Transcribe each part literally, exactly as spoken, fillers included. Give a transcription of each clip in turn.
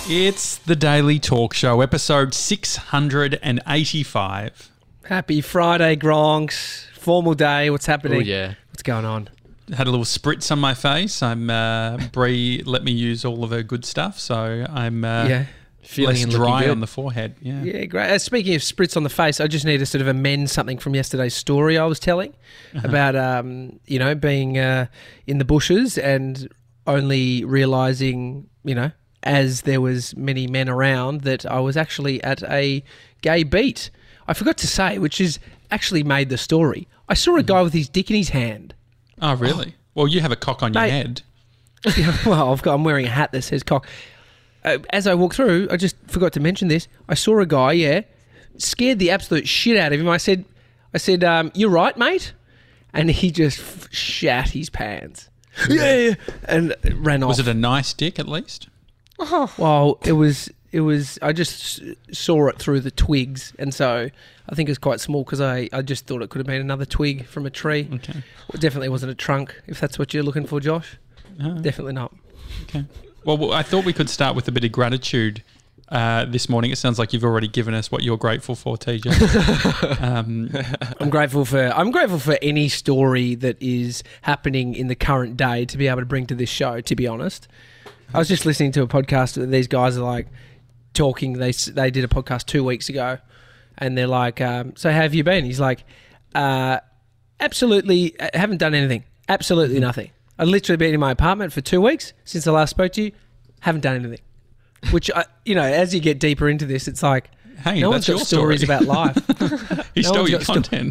It's the Daily Talk Show, episode six hundred eighty-five. Happy Friday, Gronks. Formal day. What's happening? Oh, yeah. What's going on? Had a little spritz on my face. I'm uh, Bree let me use all of her good stuff, so I'm uh, yeah. Feeling less dry good. on the forehead. Yeah, yeah, great. Uh, speaking of spritz on the face, I just need to sort of amend something from yesterday's story I was telling uh-huh. about, um, you know, being uh, in the bushes and only realising, you know, as there was many men around, that I was actually at a gay beat. I forgot to say, which is actually made the story. I saw a guy with his dick in his hand. Oh, really? Oh. Well, you have a cock on Mate, your head. Yeah, well, I've got, I'm wearing a hat that says cock. Uh, as I walked through, I just forgot to mention this. I saw a guy, yeah, scared the absolute shit out of him. I said, I said, um, "You're right, mate," and he just f- shat his pants. Yeah, yeah, and ran off. Was it a nice dick at least? Oh. Well, it was. It was. I just saw it through the twigs, and so I think it was quite small because I, I just thought it could have been another twig from a tree. Okay. Well, it definitely wasn't a trunk, if that's what you're looking for, Josh. Oh. Definitely not. Okay. Well, I thought we could start with a bit of gratitude uh, this morning. It sounds like you've already given us what you're grateful for, T J. um, I'm grateful for I'm grateful for any story that is happening in the current day to be able to bring to this show. To be honest, I was just listening to a podcast that these guys are like talking. They they did a podcast two weeks ago, and they're like, um, "So how have you been?" He's like, uh, "Absolutely, I haven't done anything. Absolutely nothing. I've literally been in my apartment for two weeks since I last spoke to you. Haven't done anything." Which, I, you know, as you get deeper into this, it's like, hey, no that's one's got your stories story. about life. He no stole your sto- content.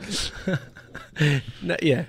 no, yeah.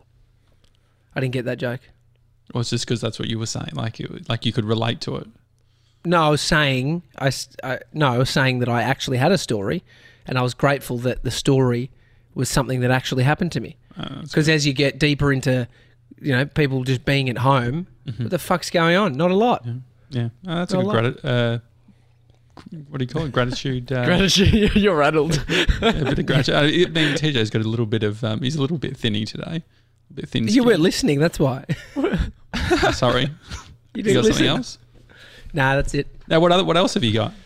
I didn't get that joke. Or it's just because that's what you were saying, like it, like you could relate to it. No, I was saying, I, I, no, I was saying that I actually had a story, and I was grateful that the story was something that actually happened to me. Because uh, as you get deeper into, you know, people just being at home, mm-hmm. what the fuck's going on? Not a lot. Yeah, yeah. Oh, that's Not a good gratitude. Uh, what do you call it? Gratitude. Uh, Gratitude. You're rattled. Yeah, a bit of gratitude. Uh, it, I mean, T J's got a little bit of. Um, he's a little bit thinny today. A bit thin. You weren't listening. That's why. Oh, sorry. You, you got listen. something else? Nah, that's it. Now, what other? What else have you got?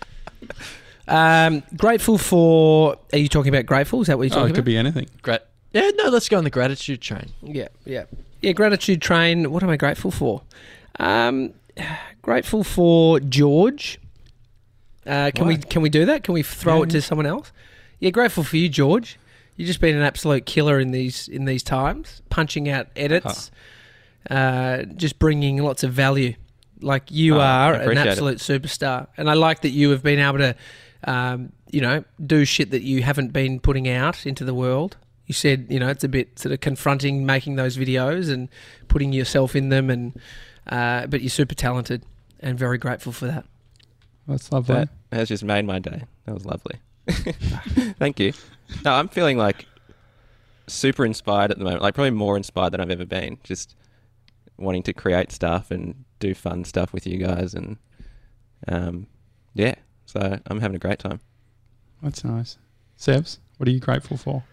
Um, grateful for. Are you talking about grateful? Is that what you're talking oh, it about? could be anything. Great. Yeah, no, let's go on the gratitude train. Yeah, yeah. Yeah, gratitude train. What am I grateful for? Um, grateful for George. Uh, can Why? we can we do that? Can we throw Yeah, it to yeah. someone else? Yeah, grateful for you, George. You've just been an absolute killer in these in these times, punching out edits, huh. uh, just bringing lots of value. Like you oh, are an appreciate absolute it. superstar. And I like that you have been able to, um, you know, do shit that you haven't been putting out into the world. You said, you know, it's a bit sort of confronting making those videos and putting yourself in them, and uh, but you're super talented and very grateful for that. That's lovely. That has just made my day. That was lovely. Thank you. No, I'm feeling like super inspired at the moment, like probably more inspired than I've ever been. Just wanting to create stuff and do fun stuff with you guys, and um, yeah, so I'm having a great time. That's nice. Sebs, what are you grateful for?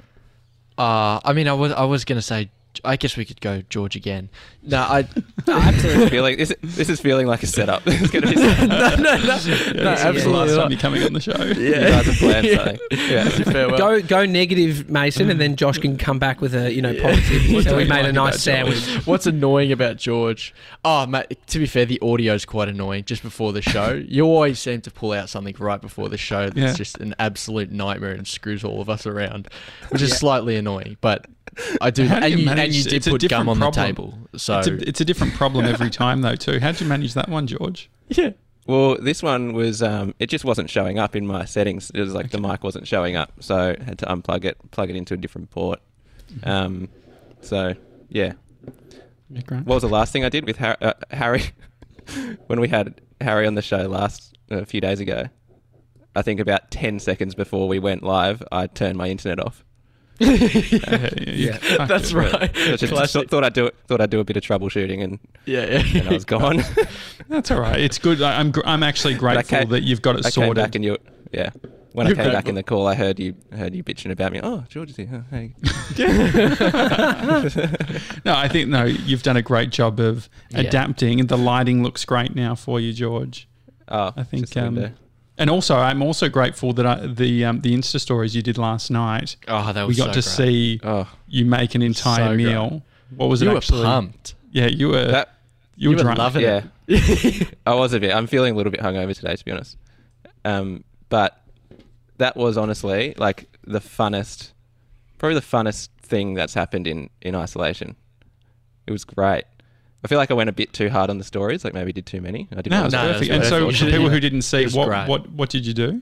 Uh, I mean, I was I was going to say, I guess we could go George again. No, I absolutely feeling this. This is feeling like a setup. It's going to be no, no, no, yeah, no, this is the absolutely last not. time you're coming on the show. Yeah, you guys have planned something. Yeah, farewell. Go go negative, Mason, and then Josh can come back with a you know positive. What So do we you made like a nice about sandwich. George? What's annoying about George? Oh, mate, to be fair, the audio's quite annoying just before the show. You always seem to pull out something right before the show that's Yeah. just an absolute nightmare and screws all of us around, which is Yeah. slightly annoying. But I do, How do and you you, manage- and you did it's a put different gum on problem. the table. So It's a, it's a different problem every time, though, too. How'd you manage that one, George? yeah. Well, this one was, um, it just wasn't showing up in my settings. It was like the mic wasn't showing up, so I had to unplug it, plug it into a different port. Um, so, yeah. Yeah, great. What was the last thing I did with Har- uh, Harry? When we had Harry on the show last, uh, a few days ago, I think about ten seconds before we went live, I turned my internet off. yeah, yeah, yeah. Fuck That's it. right. So just, just Classic. thought I'd do it. Thought I'd do a bit of troubleshooting, and Yeah, yeah. and I was gone. That's all right. It's good. I- I'm gr- I'm actually grateful came- that you've got it I came sorted. back and you, yeah. When You're I came back grateful. in the call, I heard you heard you bitching about me. Oh, George is here. Oh, hey. No, I think no. You've done a great job of Yeah. adapting, and the lighting looks great now for you, George. Oh, I think. just the Um, window. and also, I'm also grateful that I, the um, the Insta stories you did last night. Oh, that We was got so to great. see Oh, you make an entire So great. meal. What was You it were actually? pumped. Yeah, you were. that you were You were drunk. loving yeah. it. I was a bit. I'm feeling a little bit hungover today, to be honest. Um, but that was honestly like the funnest, probably the funnest thing that's happened in, in isolation. It was great. I feel like I went a bit too hard on the stories, like maybe did too many. I didn't. No, want it's to- No, it perfect. was And so, perfect. for people Yeah. who didn't see, It was what, great. what what did you do?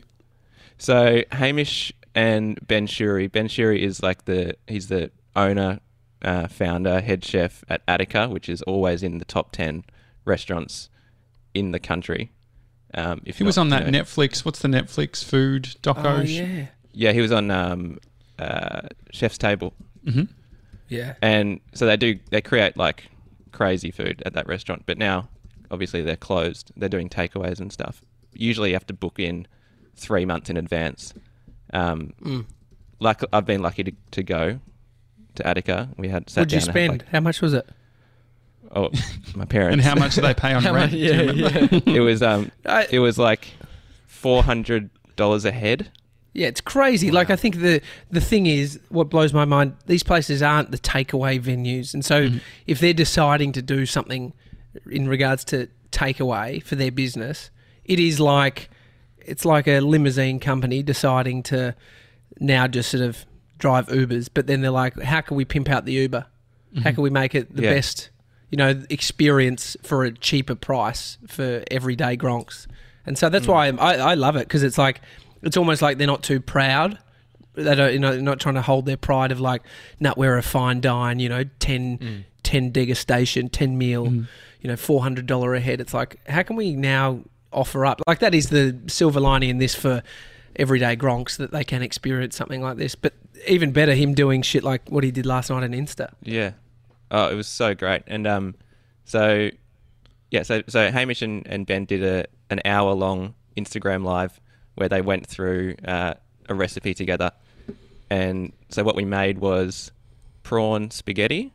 So Hamish and Ben Shuri. Ben Shuri is like the he's the owner, uh, founder, head chef at Attica, which is always in the top ten restaurants in the country. Um, if He was not, on you that know- Netflix. What's the Netflix food doco? Oh, yeah. Yeah, he was on um, uh, Chef's Table, Mm-hmm. Yeah. and so they do they create like crazy food at that restaurant. But now, obviously, they're closed. They're doing takeaways and stuff. Usually, you have to book in three months in advance. Um, Mm. Like I've been lucky to, to go to Attica. We had sat What'd you down and had, spend? How much was it? Like, oh, my parents. And how much do they pay on How rent? much- Do you yeah, remember? yeah. It was um, I- it was like four hundred dollars a head. Yeah, it's crazy. Like, I think the the thing is, what blows my mind, these places aren't the takeaway venues. And so Mhm. if they're deciding to do something in regards to takeaway for their business, it is like, it's like a limousine company deciding to now just sort of drive Ubers. But then they're like, how can we pimp out the Uber? How can we make it the Yeah. best, you know, experience for a cheaper price for everyday gronks? And so that's why I'm, I, I love it, because it's like, it's almost like they're not too proud. They don't, you know, they're not trying to hold their pride of like, no, we're a fine dine, you know, ten, Mm. ten degustation, ten meal, Mm. you know, four hundred dollars a head. It's like, how can we now offer up? Like, that is the silver lining in this for everyday gronks, that they can experience something like this. But even better, him doing shit like what he did last night on Insta. Yeah. Oh, it was so great. And um, so yeah, so so Hamish and, and Ben did a an hour long Instagram live where they went through uh, a recipe together. And so what we made was prawn spaghetti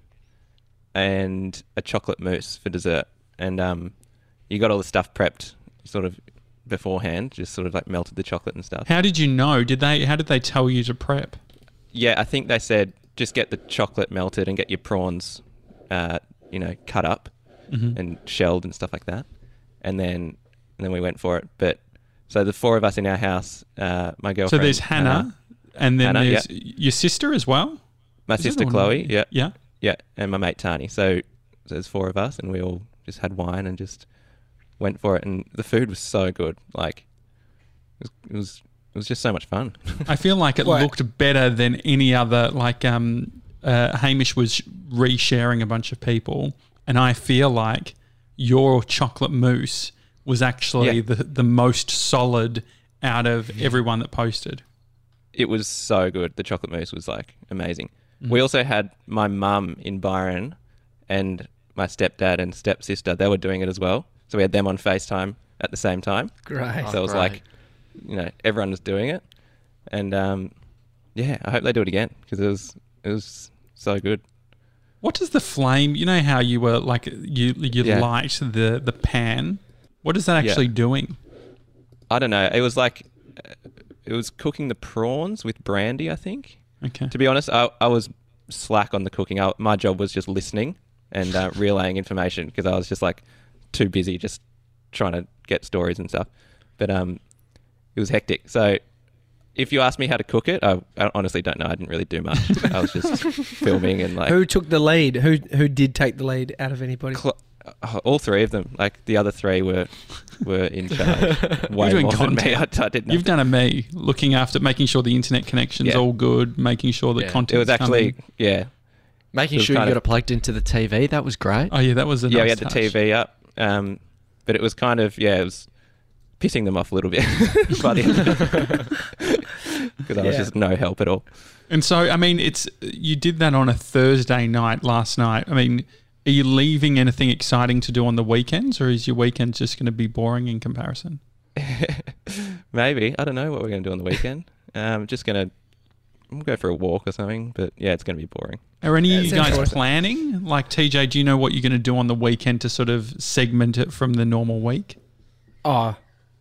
and a chocolate mousse for dessert. And um, you got all the stuff prepped sort of beforehand, just sort of like melted the chocolate and stuff. How did you know? Did they? How did they tell you to prep? Yeah, I think they said just get the chocolate melted and get your prawns, uh, you know, cut up Mhm. and shelled and stuff like that, and then and then we went for it. But so the four of us in our house, uh, my girlfriend. So there's Hannah, and then Hannah, there's your sister as well. my Is that sister the one? Chloe, yeah, Yeah. yeah, and my mate Tani. So, so there's four of us, and we all just had wine and just went for it. And the food was so good, like it was it was, it was just so much fun. I feel like it Well- looked better than any other. Like um, uh, Hamish was resharing a bunch of people, and I feel like your chocolate mousse was actually Yeah. the the most solid out of everyone that posted. It was so good. The chocolate mousse was like amazing. Mm. We also had my mum in Byron and my stepdad and stepsister. They were doing it as well. So we had them on FaceTime at the same time. Great. So it was great. like, you know, everyone was doing it. And um, yeah, I hope they do it again because it was it was so good. What does the flame? You know how you were like you you Yeah. light the the pan. What is that Yeah. actually doing? I don't know. It was like uh, it was cooking the prawns with brandy, I think. Okay. To be honest, I, I was slack on the cooking. I, my job was just listening and uh, relaying information because I was just like too busy just trying to get stories and stuff. But um, it was hectic. So if you ask me how to cook it, I, I honestly don't know. I didn't really do much. I was just filming and like Who took the lead? Who who did take the lead out of anybody? cl- uh, all three of them. Like the other three were were in charge. Way doing more than me. I, content. I didn't. You've done a me looking after making sure the internet connection's Yeah. all good, making sure the Yeah. content. It was actually yeah. Making It was sure you kind got of- it plugged into the T V. That was great. Oh yeah, that was a Yeah, nice we had the touch. T V up, um, but it was kind of yeah, it was pissing them off a little bit by the end because I was Yeah. just no help at all. And so, I mean, it's you did that on a Thursday night last night. I mean, are you leaving anything exciting to do on the weekends, or is your weekend just going to be boring in comparison? Maybe I don't know what we're going to do on the weekend. Um, just going to we'll go for a walk or something, but yeah, it's going to be boring. Are any of That you sounds guys awesome. planning? Like T J, do you know what you're going to do on the weekend to sort of segment it from the normal week? Oh,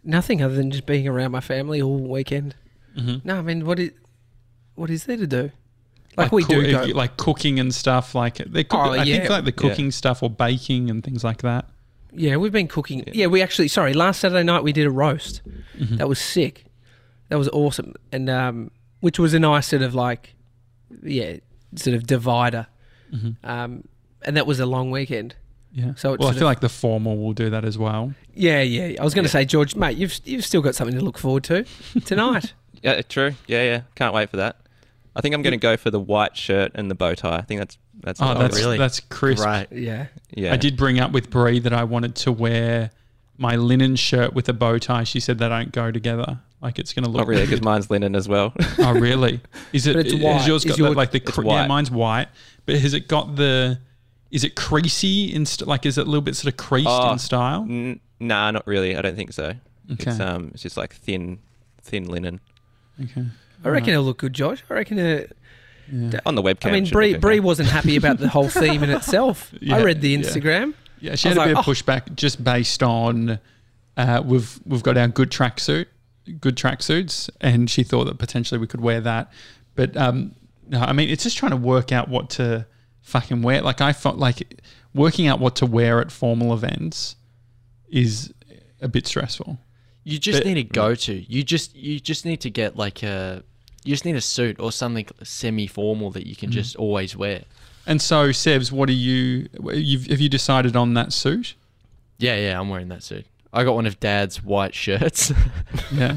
Nothing other than just being around my family all weekend. Mm-hmm. No, I mean, what is what is there to do? Like, we do go, like cooking and stuff. Like they cook, Oh, I yeah. think like the cooking stuff or baking and things like that. yeah, we've been cooking. Yeah. we actually, sorry, last Saturday night we did a roast. Mhm. That was sick. That was awesome, and um, which was a nice sort of like, yeah, sort of divider. Mhm. Um, and that was a long weekend. Yeah. So it's well, I sort feel of- like the formal will do that as well. Yeah, yeah. I was going to Yeah. say, George, mate, you've you've still got something to look forward to tonight. Yeah, true. Yeah, yeah. Can't wait for that. I think I'm going to go for the white shirt and the bow tie. I think that's that's. Oh, what I'll that's do. really? that's crisp. Right. Yeah. Yeah. I did bring up with Bree that I wanted to wear my linen shirt with a bow tie. She said they don't go together. Like it's going to look. Not really, because mine's linen as well. Oh, really? Is it? But it's has white. yours Is got your- the, like the? It's Cre- yeah, white. mine's white. But has it got the? Is it creasy in st- like? Is it a little bit sort of creased Oh, in style? N- nah, not really. I don't think so. Okay. It's um, it's just like thin, thin linen. Okay. I reckon it'll look good, Josh. I reckon it. Yeah. On the webcam. I mean, it should Bree, look Bree okay. wasn't happy about the whole theme in itself. Yeah, I read the yeah. Instagram. Yeah, she I had a was bit like, of pushback just based on uh, we've we've got our good tracksuit, good tracksuits, and she thought that potentially we could wear that. But um, no, I mean, it's just trying to work out what to fucking wear. Like I felt like working out what to wear at formal events is a bit stressful. You just But- need a go-to. You just you just need to get like a you just need a suit or something semi-formal that you can Mm-hmm. just always wear. And so, Sebs, what are you? You've, have you decided on that suit? Yeah, yeah, I'm wearing that suit. I got one of Dad's white shirts. Yeah.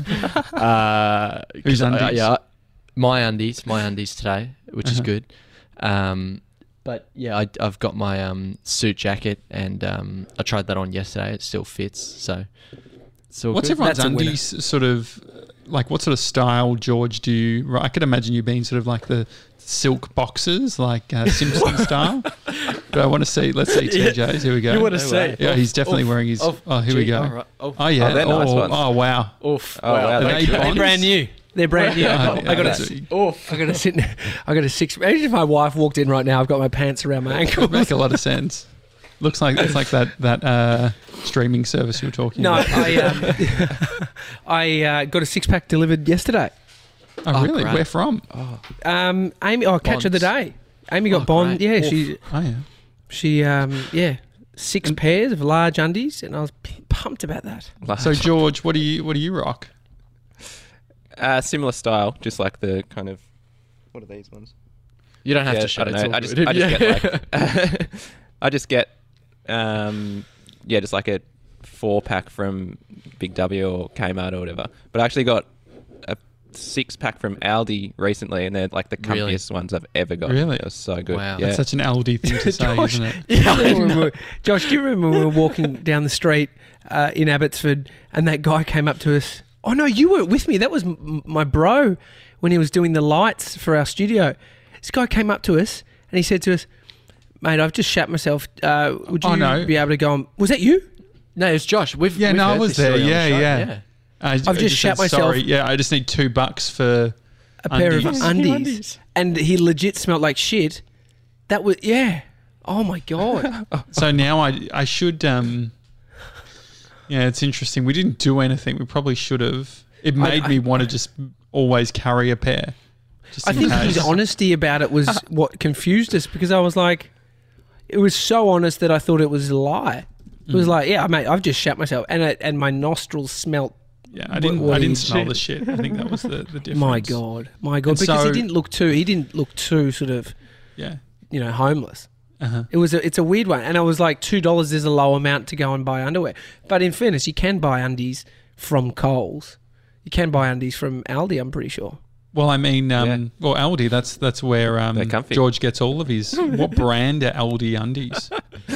uh, Whose 'cause I- undies? yeah, my undies, my undies today, which is Uh-huh. good. Um, but yeah, I, I've got my um, suit jacket, and um, I tried that on yesterday. It still fits, so it's all What's good. everyone's That's a winner. undies sort of like? What sort of style, George? Do you? I could imagine you being sort of like the silk boxes, like uh, Simpson style. But I want to see. Let's see T J's. Here we go. You want to No see? way. Yeah, he's definitely wearing his. Oof. Oh, here we Gee, go. all right. Oh, Oh yeah. Oh, they're nice oh, ones. oh wow. oof. Oh, wow, Are they're they cute. They're bonds? brand new. They're brand new. Oh, I got that's- a, Oof. I got a sit. I got a six. Imagine if my wife walked in right now. I've got my pants around my It would ankles. make a lot of sense. Looks like it's like that that uh, streaming service you were talking No, about. I um, I uh, got a six pack delivered yesterday. Oh, Oh, really? great. Where from? Um, Amy, oh, catch of the Bonds. day. Amy got Oh, Bond. great. Yeah, Oof. she Oh yeah. she um yeah six pairs of large undies, and I was p- pumped about that. So George, what do you what do you rock? Uh, similar style, just like the kind of. What are these ones? You don't have Yeah, to show. I don't it's know. all I just, good. I just Yeah. get like. I just get, um, yeah, just like a four pack from Big W or Kmart or whatever. But I actually got a six pack from Aldi recently, and they're like the Really? comfiest ones I've ever got. Really? It was so good. Wow. Yeah. That's such an Aldi thing to say, Josh, isn't it? Yeah, I remember- Josh, do you remember when we were walking down the street uh, in Abbotsford, and that guy came up to us? Oh no, you weren't with me. That was m- my bro when he was doing the lights for our studio. This guy came up to us and he said to us, "Mate, I've just shat myself. Uh, would you Oh, no. be able to go on?" Was that you? No, it's Josh. We've Yeah, we've no, I heard was this there. story on the Yeah, show. yeah. I, I've I just shat said, myself- Sorry. Yeah, I just need two bucks for A pair Undies. of undies, and he legit smelled like shit. That was yeah. Oh my god. So now I I should um yeah, it's interesting. We didn't do anything. We probably should have. It made I- me want to just always carry a pair. Just I in think case. his honesty about it was what confused us, because I was like, it was so honest that I thought it was a lie. It was Mm. like, yeah, mate, I've just shat myself, and it, and my nostrils smelt. Yeah, I didn't what I he didn't smell said. the shit. I think that was the, the difference. My god, my god, And because so- he didn't look too. He didn't look too sort of, Yeah. you know, homeless. Uh-huh. It was a, it's a weird one, and I was like, two dollars is a low amount to go and buy underwear. But in fairness, you can buy undies from Coles. You can buy undies from Aldi. I'm pretty sure. Well, I mean, um, Yeah. well, Aldi. That's that's where um, They're comfy. George gets all of his. What brand are Aldi undies?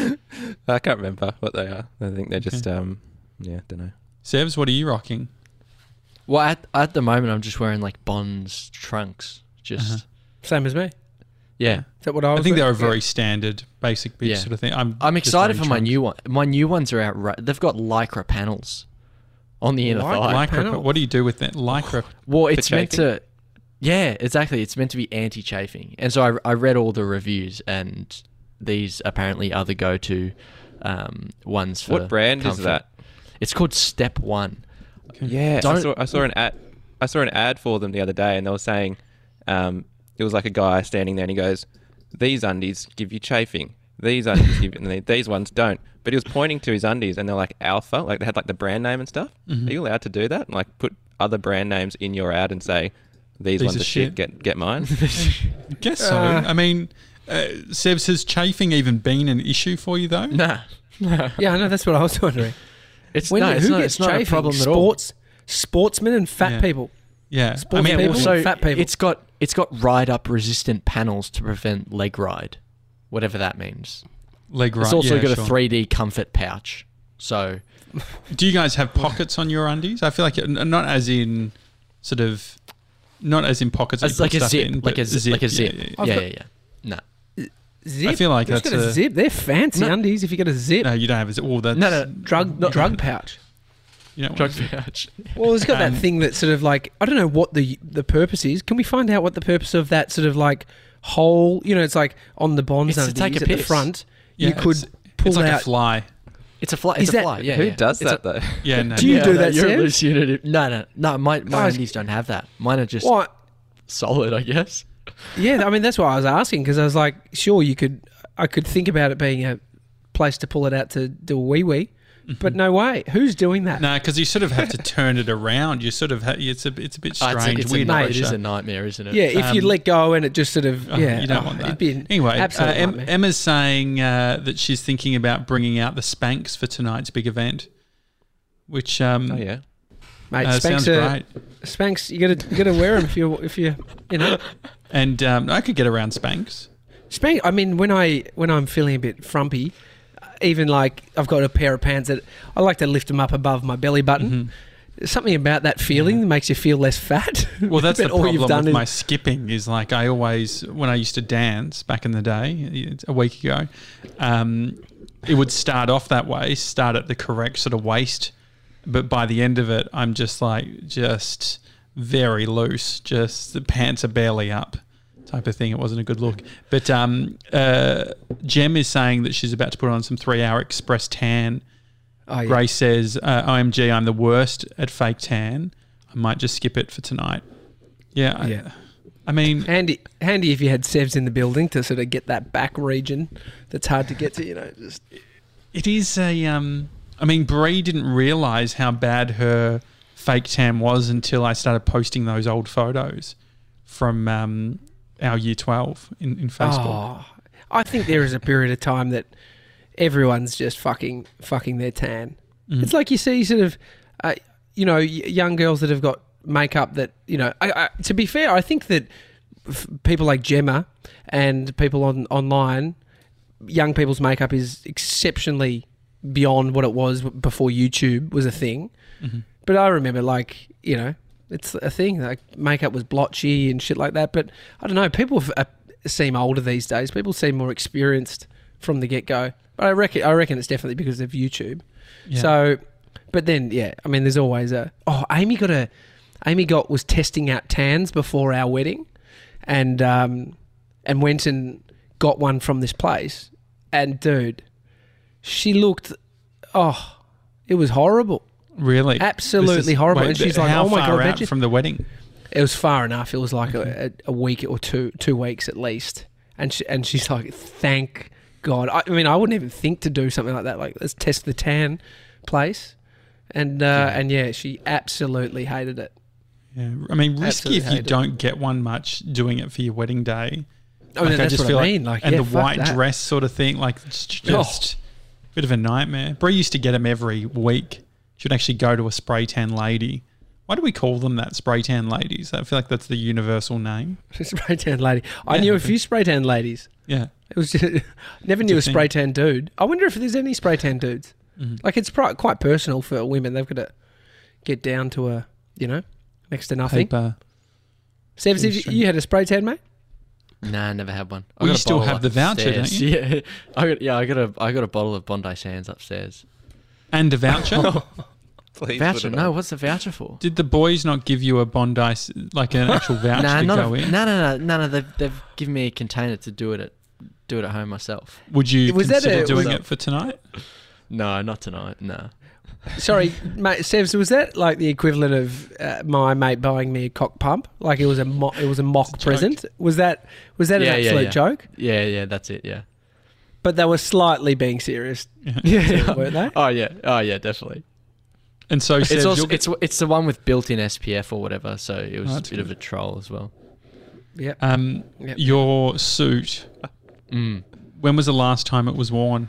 I can't remember what they are. I think they're just, um, yeah, don't know. Sevs, what are you rocking? Well, at, at the moment, I'm just wearing like Bonds trunks. Just Uh-huh. Same as me. Is yeah. that what I was? I think wearing? they're a very standard, basic bitch Yeah. sort of thing. I'm I'm just excited wearing for my trunks. new one. My new ones are out. They've got lycra panels on the inner Lycra thigh. Lycra. panel. What do you do with that? Lycra. Well, it's meant chafing? to. Yeah, exactly. It's meant to be anti-chafing, and so I, I read all the reviews, and these apparently are the go-to um, ones for. What brand is comfort. that? It's called Step One. Yeah, I Don't- saw, I saw an ad. I saw an ad for them the other day, and they were saying, um, it was like a guy standing there, and he goes, "These undies give you chafing. These undies give you, and these ones don't." But he was pointing to his undies, and they're like Alpha, like they had like the brand name and stuff. Mhm. Are you allowed to do that? And like put other brand names in your ad and say, "These, These ones are are shit. shit." Get get mine." I guess so. Uh, I mean, uh, Sebs, has chafing even been an issue for you though? Nah. Nah. Yeah, I know. That's what I was wondering. It's, When, no, who it's not, gets it's not a chafing? problem at all. Sports, sportsmen and fat Yeah. people. Yeah, Sports I mean, people. well, So fat people. it's got it's got ride up resistant panels to prevent leg ride, whatever that means. leg right. It's also yeah, got sure. a three D comfort pouch. So Do you guys have pockets on your undies? I feel like it, not as in sort of, not as in pockets. that it's you like put a stuff zip, in, like but a zip, like a zip. Yeah, Yeah, yeah, yeah, I've yeah. yeah. No, Zip. I feel like Who's that's got a, a- zip. They're fancy No. undies. If you get a zip, No, you don't have a zip. Oh, that's no, no. drug No. drug pouch. You don't Drug want a zip. pouch. Well, it's got Um, that thing that sort of like I don't know what the the purpose is. Can we find out what the purpose of that sort of like hole? You know, it's like on the bonds It's to undies take a at the piss. front. Yeah, you could it's, pull it's like out. a fly. It's a fly. Is It's a that- fly. Yeah. Who yeah. does It's that a- though? Yeah, no. Do you yeah, do no, that, You're a Sam? loose unit. No, no, no. My my Oh, undies don't have that. Mine are just What? solid, I guess. Yeah, I mean that's why I was asking because I was like, sure, you could. I could think about it being a place to pull it out to do a wee wee, but no way. Who's doing that? No, because you sort of have to turn it around. You sort of ha- it's a it's a bit Oh, it's a- strange, it's a weird night- pressure. It is a nightmare, isn't it? Yeah, if you Um, let go and it just sort of Oh, yeah, you don't oh, want that. It'd be an Anyway, uh, absolute Em- nightmare. Emma's saying uh, that she's thinking about bringing out the Spanx for tonight's big event, which um, Oh yeah. Mate, uh, Spanx, sounds are, great. Spanx, you gotta you gotta wear them if you if you you know. And um, I could get around Spanx. Spank. I mean, when I when I'm feeling a bit frumpy, uh, even like I've got a pair of pants that I like to lift them up above my belly button. Mhm. There's something about that feeling that makes you feel less fat. Well, that's But the all you've problem done with is- my skipping is like I always, when I used to dance back in the day, a week ago, um, it would start off that way, start at the correct sort of waist, but by the end of it, I'm just like, just very loose, just the pants are barely up type of thing. It wasn't a good look. But um, uh, Jem is saying that she's about to put on some three-hour express tan. Oh, yeah. Grace says, uh, O M G, I'm the worst at fake tan. I might just skip it for tonight. Yeah. I, Yeah. I mean, Handy, handy if you had Sevs in the building to sort of get that back region that's hard to get to. You know, just it is a. Um, I mean, Bree didn't realise how bad her fake tan was until I started posting those old photos from um, our year twelve in, in Facebook. Oh, I think there is a period of time that everyone's just fucking fucking their tan. Mhm. It's like you see sort of, uh, you know, y- young girls that have got makeup that, you know, I, I, to be fair, I think that f- people like Gemma and people on online, young people's makeup is exceptionally beyond what it was before YouTube was a thing. Mhm. But I remember, like, you know, it's a thing. Like, makeup was blotchy and shit like that. But I don't know. People f- uh, seem older these days. People seem more experienced from the get go. But I reckon, I reckon it's definitely because of YouTube. Yeah. So, but then, yeah, I mean, there's always a. Oh, Amy got a. Amy got was testing out tans before our wedding, and um, and went and got one from this place. And dude, she looked. Oh, it was horrible. Really? Absolutely This is- horrible. wait, And she's but like, how "Oh my far God, out Reggie." from the wedding? It was far enough. It was like a, a, a week or two, two weeks at least. And she, and she's like, "Thank God." I, I mean, I wouldn't even think to do something like that. Like, let's test the tan place. And uh, Yeah. and yeah, she absolutely hated it. Yeah. I mean, risky Absolutely if you hate it. don't get one much doing it for your wedding day. I mean, Like, that's just what feel I like- mean. Like, and yeah, the fuck white that. dress sort of thing, like it's just Oh. a bit of a nightmare. Brie used to get them every week. She would actually go to a spray tan lady. Why do we call them that, spray tan ladies? I feel like that's the universal name. spray tan lady. I Yeah, knew a okay. few spray tan ladies. Yeah. It was just, never knew a It's a thing. spray tan dude. I wonder if there's any spray tan dudes. Mhm. Like, it's pri- quite personal for women. They've got to get down to a, you know, next to nothing. Paper. Sevs, have you, Interesting. you had a spray tan, mate? Nah, I never had one. I Well, got you a still bottle have the voucher, upstairs. don't you? Yeah, I got yeah, I got a I got a bottle of Bondi Sands upstairs. And a voucher? Please Voucher? put it No, on. what's the voucher for? Did the boys not give you a Bondi, s- like an actual voucher Nah, to not go a, in? no, no, no, no, no. They've they've given me a container to do it at do it at home myself. Would you Was that consider a- doing was it for tonight? No, not tonight. No. Sorry, mate, Sevs, was that like the equivalent of uh, my mate buying me a cock pump? Like it was a mo- it was a mock It's a present. Was that was that Yeah, an yeah, absolute yeah. joke? Yeah, yeah, that's it. Yeah. But they were slightly being serious, Yeah. weren't they? Oh yeah. Oh yeah, definitely. And so It's Sebs, also you'll get- it's it's the one with built-in S P F or whatever. So it was Oh, a that's bit of a troll as well. Yep. um, Yep. your suit. Mm. When was the last time it was worn?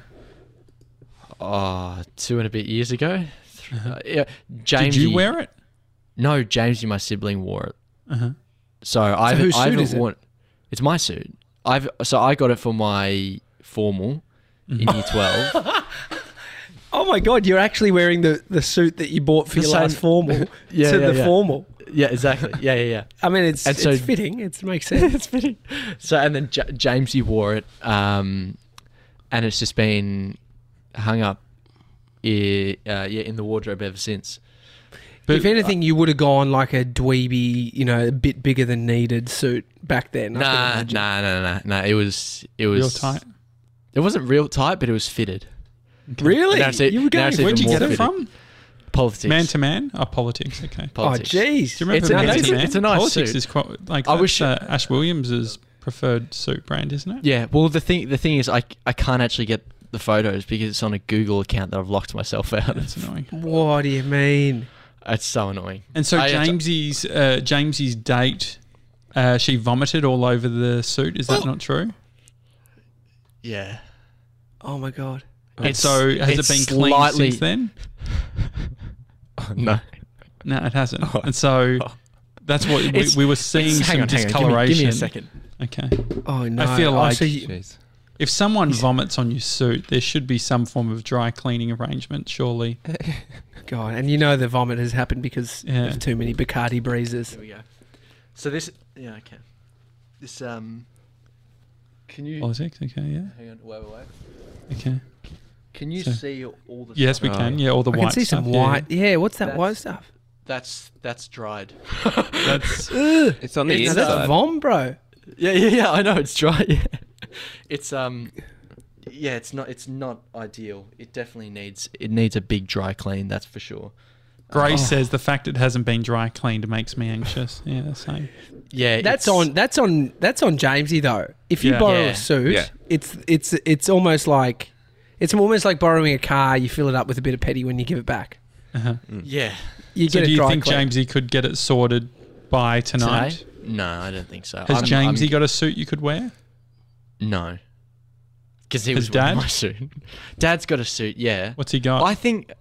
Oh, two and a bit years ago. Uh-huh. Uh, yeah, James. Did you wear it? No, Jamesy, my sibling, wore it. Uh-huh. So I haven't, whose I suit haven't is it? worn. It's my suit. I've so I got it for my formal in Mhm. year twelve. Oh my god, you're actually wearing the, the suit that you bought for The your same- last formal Yeah, to yeah, the yeah. formal. Yeah, exactly. Yeah, yeah, yeah. I mean, it's And so- it's fitting. It's, it makes sense. It's fitting. So and then J- Jamesy wore it, um, and it's just been hung up, i- uh, yeah, in the wardrobe ever since. But- if anything, you would have gone like a dweeby, you know, a bit bigger than needed suit back then. I could Nah, imagine. nah, nah, nah, nah. It was, it was Real tight. It wasn't real tight, but it was fitted. Really? Now it's e- you were now going it's Where'd you even get more it fitted. from? Politics. Man to man? Oh, politics. Okay. Oh, Politics. jeez. Do you remember It's a- Man it's to a- Man? it's a nice Politics suit. is quite like I that's, wish- uh, Ash Williams' preferred suit brand, isn't it? Yeah. Well, the thing, the thing is, I, I can't actually get the photos because it's on a Google account that I've locked myself out. That's annoying. What do you mean? It's so annoying. And so I- Jamesy's uh, Jamesy's date, uh, she vomited all over the suit. Is that not true? Yeah. Oh my god. And It's- so has it it's been clean slightly- since then? No. No, it hasn't. Oh. And so that's what we, It's- we were seeing Hang some on, hang on. Give me, discoloration. give me a second. Okay. Oh no. I feel Oh, like- so you- Jeez. If someone vomits on your suit, there should be some form of dry cleaning arrangement, surely. God, and you know the vomit has happened because Yeah. of too many Bacardi breezes. There we go. So this, yeah, okay. This, um, can you Politics, okay, yeah. hang on? Wait, wait, wait. Okay. Can you So- see all the? Yes, we stuff? can. Yeah, all the I white can see stuff. some yeah. white. Yeah, what's that That's- white stuff? That's that's dried. That's Ugh. It's on the It's, No, inside. that's vom, bro. Yeah, yeah, yeah. I know it's dry. Yeah. It's um, yeah. It's not. It's not ideal. It definitely needs. It needs a big dry clean. That's for sure. Grace Oh. says the fact it hasn't been dry cleaned makes me anxious. Yeah, same. Yeah, That's it's- on. That's on. That's on Jamesy though. If you Yeah. borrow Yeah. a suit, Yeah. it's it's it's almost like it's almost like borrowing a car. You fill it up with a bit of petty when you give it back. Uh-huh. Yeah. You So get do it you dry think clean. Jamesy could get it sorted by tonight? Today? No, I don't think so. Has I'm- Jamesy I'm- got a suit you could wear? No. Because he Has was wearing Dad? my suit. Dad's got a suit. Yeah. What's he got? I think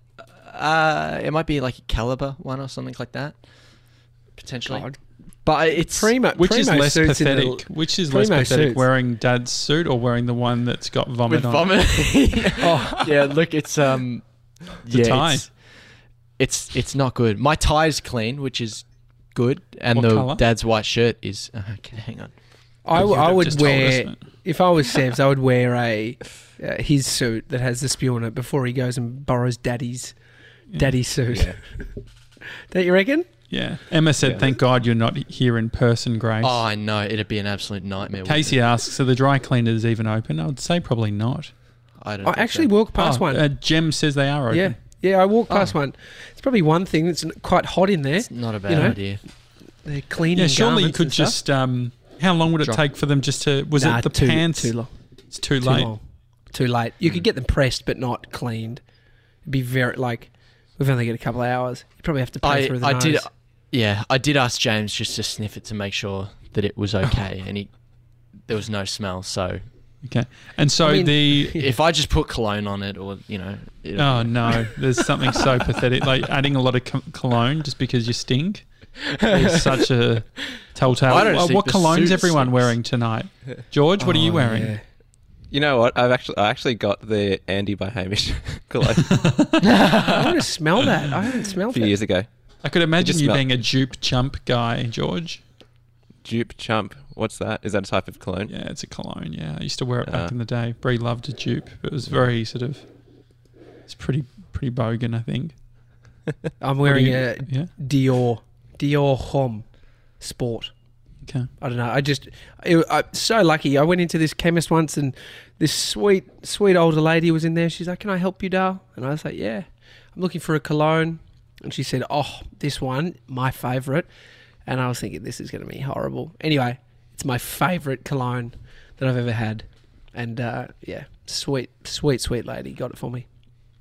uh, it might be like a Caliber one or something like that, potentially. God. But it's Primo, Which is Primo less suits in the- pathetic? Which is less Primo pathetic, suits. wearing Dad's suit or wearing the one that's got vomit with on? vomit. Oh. Yeah, look, it's um, The yeah, tie. It's, it's it's not good. My tie's clean, which is good, and What the colour? Dad's white shirt is. Uh, okay, hang on. I, You'd I have would just told us wear that. if I was Sebs, I would wear a uh, his suit that has the spew on it before he goes and borrows Daddy's Yeah. Daddy's suit. Yeah. Don't you reckon? Yeah. Emma said, Yeah. thank God you're not here in person, Grace. Oh, I know it'd be an absolute nightmare. wouldn't Casey it? asks, are the dry cleaners even open? I would say probably not. I don't. I think actually so. walked past Oh, one. Uh, Jem says they are open. yeah, yeah, I walked Oh. past one. It's probably one thing that's quite hot in there. It's not a bad You know? idea. They're cleaning. Yeah, surely you garments could and stuff. just. Um, how long would it Drop- take for them just to? Was Nah, it the too, pants? Too long. It's too Too late. long. Too late. You could get them pressed but not cleaned. It'd be very like we've only got a couple of hours. You probably have to pay I through the I nose. did. Yeah, I did ask James just to sniff it to make sure that it was okay, and he there was no smell. So Okay. And so I mean- the. if I just put cologne on it, or you know, it'll- Oh no! There's something so pathetic, like adding a lot of co- cologne just because you stink. It's such a telltale. I don't Well, think what the cologne's suit everyone stinks. wearing tonight? George, what are you Oh, wearing? yeah. You know what? I've actually I actually got the Andy by Hamish cologne I want to smell that. I haven't a smelled few it. years ago. I could imagine just you smell- being a dupe chump guy, George. Dupe Chump. What's that? Is that a type of cologne? Yeah, it's a cologne. Yeah, I used to wear it back Uh. in the day. Brie loved a dupe. It was very sort of. It's pretty pretty bogan, I think. I'm What are wearing you- a Yeah. Dior Dior Homme Sport. Okay. I don't know. I just it, I'm so lucky. I went into this chemist once, and this sweet sweet older lady was in there. She's like, "Can I help you, Dal?" And I was like, "Yeah." I'm looking for a cologne. And she said, oh, this one, my favourite. And I was thinking, this is going to be horrible. Anyway, it's my favourite cologne that I've ever had. And, uh, yeah, sweet, sweet, sweet lady got it for me.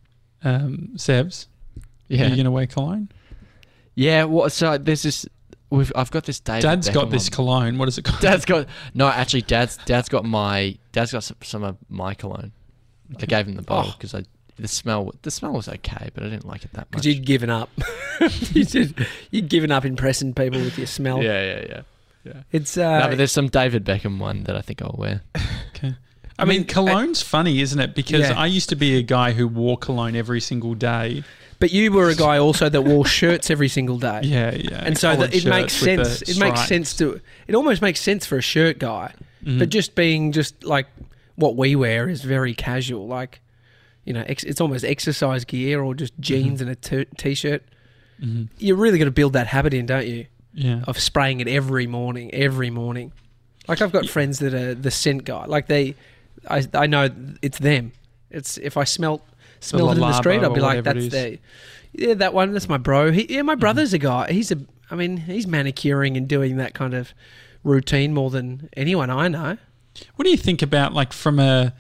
Um, Sebs, Yeah. are you going to wear cologne? Yeah, what? So there's this. We've I've got this David. Dad's got Beckham this one. cologne. What is it called? Dad's got no. Actually, Dad's Dad's got my Dad's got some, some of my cologne. I gave him the bottle Oh. because I the smell the smell was okay, but I didn't like it that much. Because you'd given up. you did, you'd given up impressing people with your smell. yeah, yeah, yeah, yeah. It's uh, no, but there's some David Beckham one that I think I'll wear. Okay. I mean, cologne's funny, isn't it? Because Yeah. I used to be a guy who wore cologne every single day. but you were a guy also that wore shirts every single day. Yeah, yeah. And so collared that it makes shirts with sense. the It makes stripes. sense to. It almost makes sense for a shirt guy, Mhm. but just being just like what we wear is very casual. Like, you know, ex- it's almost exercise gear or just jeans and a t- t-shirt. Mhm. You really got to build that habit in, don't you? Yeah. Of spraying it every morning, every morning. Like I've got friends that are the scent guy. Like they, I I know it's them. It's if I smelt smelled it in the Lalabo street, I'll be or like, whatever that's it the, yeah, that one. That's my bro. He, yeah, my brother's a guy. He's a, I mean, he's manicuring and doing that kind of routine more than anyone I know. What do you think about, like, from a,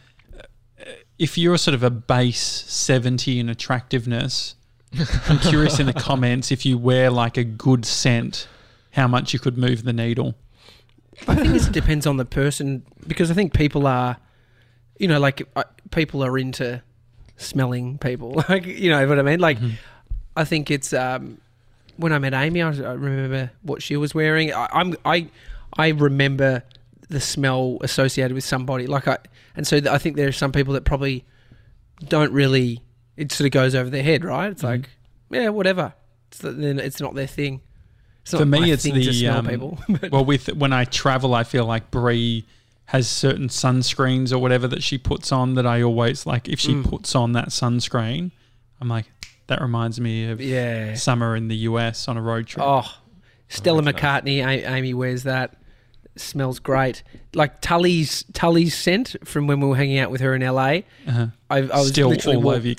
if you're sort of a base seventy in attractiveness, I'm curious in the comments if you wear like a good scent, how much you could move the needle. I think this depends on the person because I think people are, you know, like uh, people are into smelling people. Like, you know what I mean? Like, Mhm. I think it's um, when I met Amy, I, was, I remember what she was wearing. I, I'm I I remember the smell associated with somebody. Like I and so I think there are some people that probably don't really. It sort of goes over their head, right? It's Mhm. like, yeah, whatever. It's the, then it's not their thing. It's not For me, my it's thing the to smell um, people. But- well, with when I travel, I feel like Brie has certain sunscreens or whatever that she puts on that I always like. If she Mm. puts on that sunscreen, I'm like, that reminds me of yeah. summer in the U S on a road trip. Oh, Stella that's nice. McCartney, A- Amy wears that. Smells great. Like Tully's Tully's scent from when we were hanging out with her in L A. Uh-huh. I, I was Still literally all walk- over your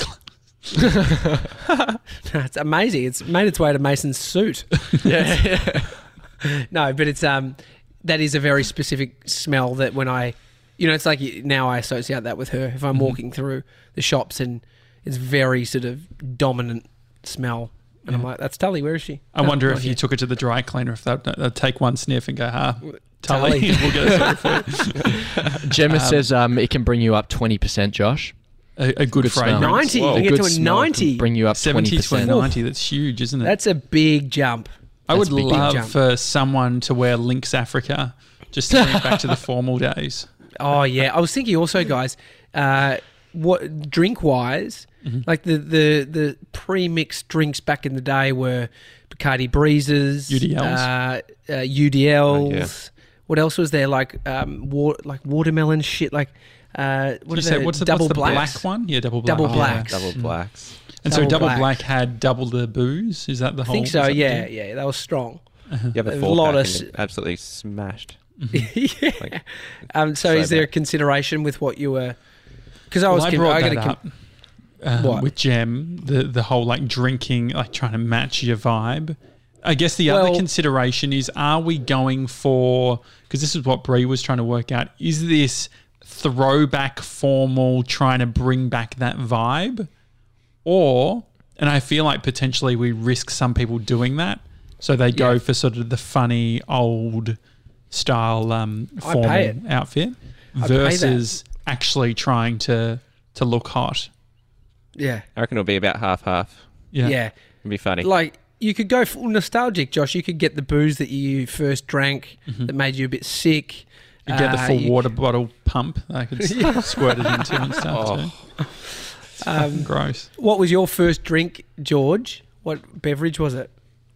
clothes. It's amazing. It's made its way to Mason's suit. yeah, No, but it's um that is a very specific smell that when I, you know, it's like now I associate that with her. If I'm Mhm. walking through the shops and it's very sort of dominant smell, and I'm Yeah. like, that's Tully. Where is she? I Oh, wonder not if here. you took it to the dry cleaner, if they'd, they'd take one sniff and go, ah, Tully, Tully. we'll get a sorted for you. Gemma Um, says um, it can bring you up twenty percent, Josh. A, a good, Good smell. fragrance. ninety. Whoa. You get Good to a smell can ninety. Bring you up twenty seventy to percent. ninety, that's huge, isn't it? That's a big jump. I would that's a big love jump. for someone to wear Lynx Africa just to bring it back to the formal days. Oh yeah, I was thinking also, guys, uh, what drink wise, Mhm. like the, the the pre-mixed drinks back in the day were Bacardi Breezes, U D Ls. uh, uh, U D Ls. Oh, yeah. What else was there? Like um, wa- like watermelon shit. Like uh, what you are say, the what's the, double what's the blacks? black one? Yeah, double black. Double yeah. blacks. Double Mm. blacks. And so Double double black. black. had double the booze. Is that the I whole? think so. is that the Yeah, thing? yeah, that was strong. Uh-huh. You have a There's a four lot pack of and s- you're absolutely smashed. Mhm. yeah. Like, um, so, so is there a bad. consideration with what you were? Because I Well, was. I con- brought I that gotta up con- um, What? with Jem. The the whole like drinking, like trying to match your vibe. I guess the Well- other consideration is: are we going for? Because this is what Brie was trying to work out. Is this throwback formal, trying to bring back that vibe, or? And I feel like potentially we risk some people doing that, so they go Yeah. for sort of the funny old style um, I formal pay it. outfit I pay that. versus actually trying to to look hot. Yeah, I reckon it'll be about half half. Yeah. yeah. It'll be funny. Like you could go full nostalgic, Josh. You could get the booze that you first drank that made you a bit sick. You get the Uh, full you- water bottle pump that I could s- squirt it into and stuff Oh. too. Um, Gross. What was your first drink, George? What beverage was it?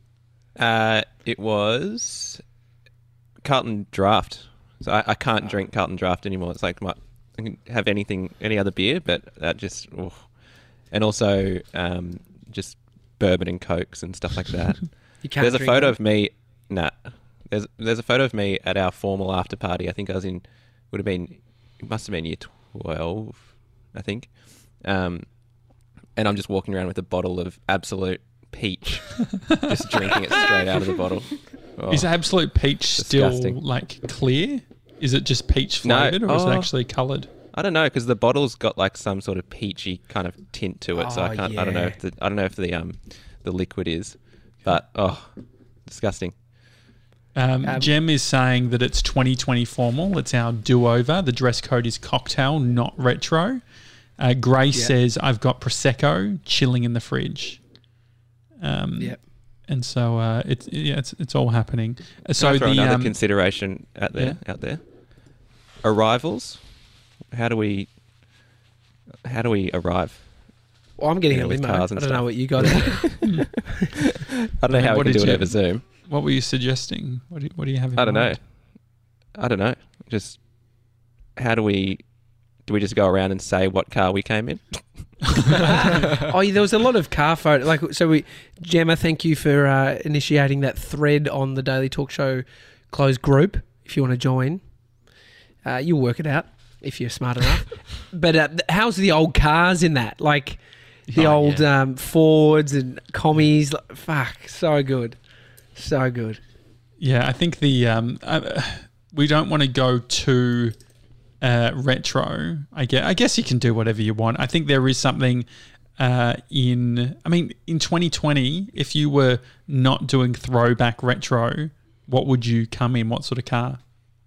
Uh, it was Carlton Draft. So I, I can't drink Carlton Draft anymore. It's like my, I can have anything, any other beer, but that just, oh. And also um, just bourbon and cokes and stuff like that. You can't. There's a drink photo it. of me. Nah, there's there's a photo of me at our formal after party. I think I was in. Would have been. It must have been year twelve. I think. Um, and I'm just walking around with a bottle of Absolute Peach, just drinking it straight out of the bottle. Oh, Is Absolute Peach disgusting. still like clear? Is it just peach No. flavored, or is it Oh. actually coloured? I don't know, because the bottle's got like some sort of peachy kind of tint to it, so Oh, I can't. I don't know yeah. if the I don't know if the um the liquid is, but oh, disgusting. Um, Um, Jem is saying that it's twenty twenty formal. It's our do-over. The dress code is cocktail, not retro. Uh, Grace Yeah. says, I've got Prosecco chilling in the fridge. Um, Yep. And so uh, it's yeah, it's it's all happening. Uh, Can So I throw the another um, consideration out there. yeah. Out there, arrivals. How do we? How do we arrive? Well, I'm getting Yeah, a with limo. I cars don't and know stuff. what you guys do. I don't know mean, how what we can did do it you- over Zoom. what were you suggesting? What do you, what do you have in I don't know. mind? I don't know. Just how do we? Do we just go around and say what car we came in? Oh, yeah, there was a lot of car photo. Like, so we, Gemma, thank you for uh, initiating that thread on the Daily Talk Show closed group. If you want to join, uh, you'll work it out if you're smart enough. But uh, th- how's the old cars in that? Like the Oh, old yeah. um, Fords and commies. Like, fuck, so good, so good. Yeah, I think the um, uh, we don't want to go too uh, retro. I guess, I guess you can do whatever you want. I think there is something uh, in. I mean, in twenty twenty, if you were not doing throwback retro, what would you come in? What sort of car?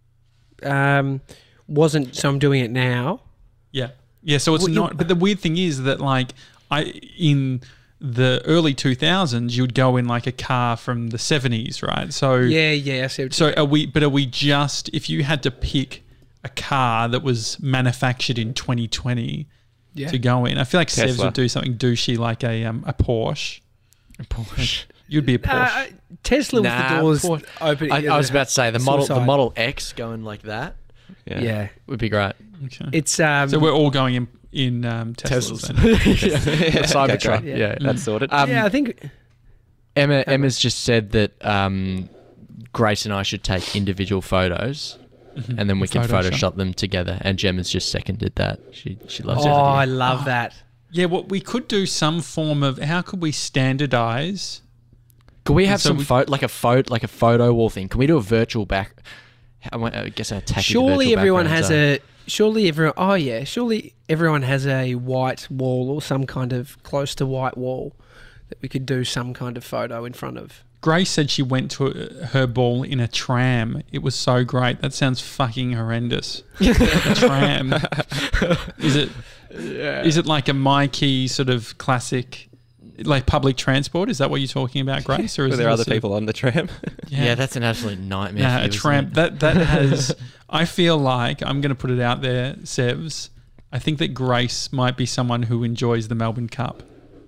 Um, wasn't so I'm doing it now. Yeah, yeah. So it's Well, you- not. But the weird thing is that like I in the early two thousands, you'd go in like a car from the seventies, right? So Yeah, yeah. I see what you So are we? But are we just? If you had to pick a car that was manufactured in twenty twenty yeah. to go in, I feel like Sevs Tesla. would do something douchey like a um, a Porsche. Porsche. You'd be a Porsche. Uh, Tesla with Nah, the doors Porsche- open. I, I was about to say the model, the Suicide. Model X going like that Yeah. Yeah, would be great. okay. it's um. so we're all going in in um, Teslas. then. yeah. The Cybertruck. Okay. Yeah. Yeah. That's sorted. Um, yeah, I think Emma Emma's just said that um, Grace and I should take individual photos, Mhm. and then we can Photoshop. Photoshop them together. And Gemma's just seconded that. She she loves Oh, that I idea. love that. Yeah, well, we could do some form of. How could we standardize? Can we have So some we- photo like a photo like a photo wall thing? Can we do a virtual back? I wa- I guess I tacky the Surely virtual everyone backgrounds has are. a. Surely everyone. Oh yeah. Surely everyone has a white wall or some kind of close to white wall that we could do some kind of photo in front of. Grace said she went to uh, her ball in a tram. It was so great. That sounds fucking horrendous. A tram. Is it? Is it like a Mikey sort of classic, like public transport? Is that what you're talking about, Grace? Or is Were there it other sort of- people on the tram? Yeah. that's an absolute nightmare. Nah, for a you, isn't tram. it? That that has. I feel like I'm going to put it out there, Sevs. I think that Grace might be someone who enjoys the Melbourne Cup.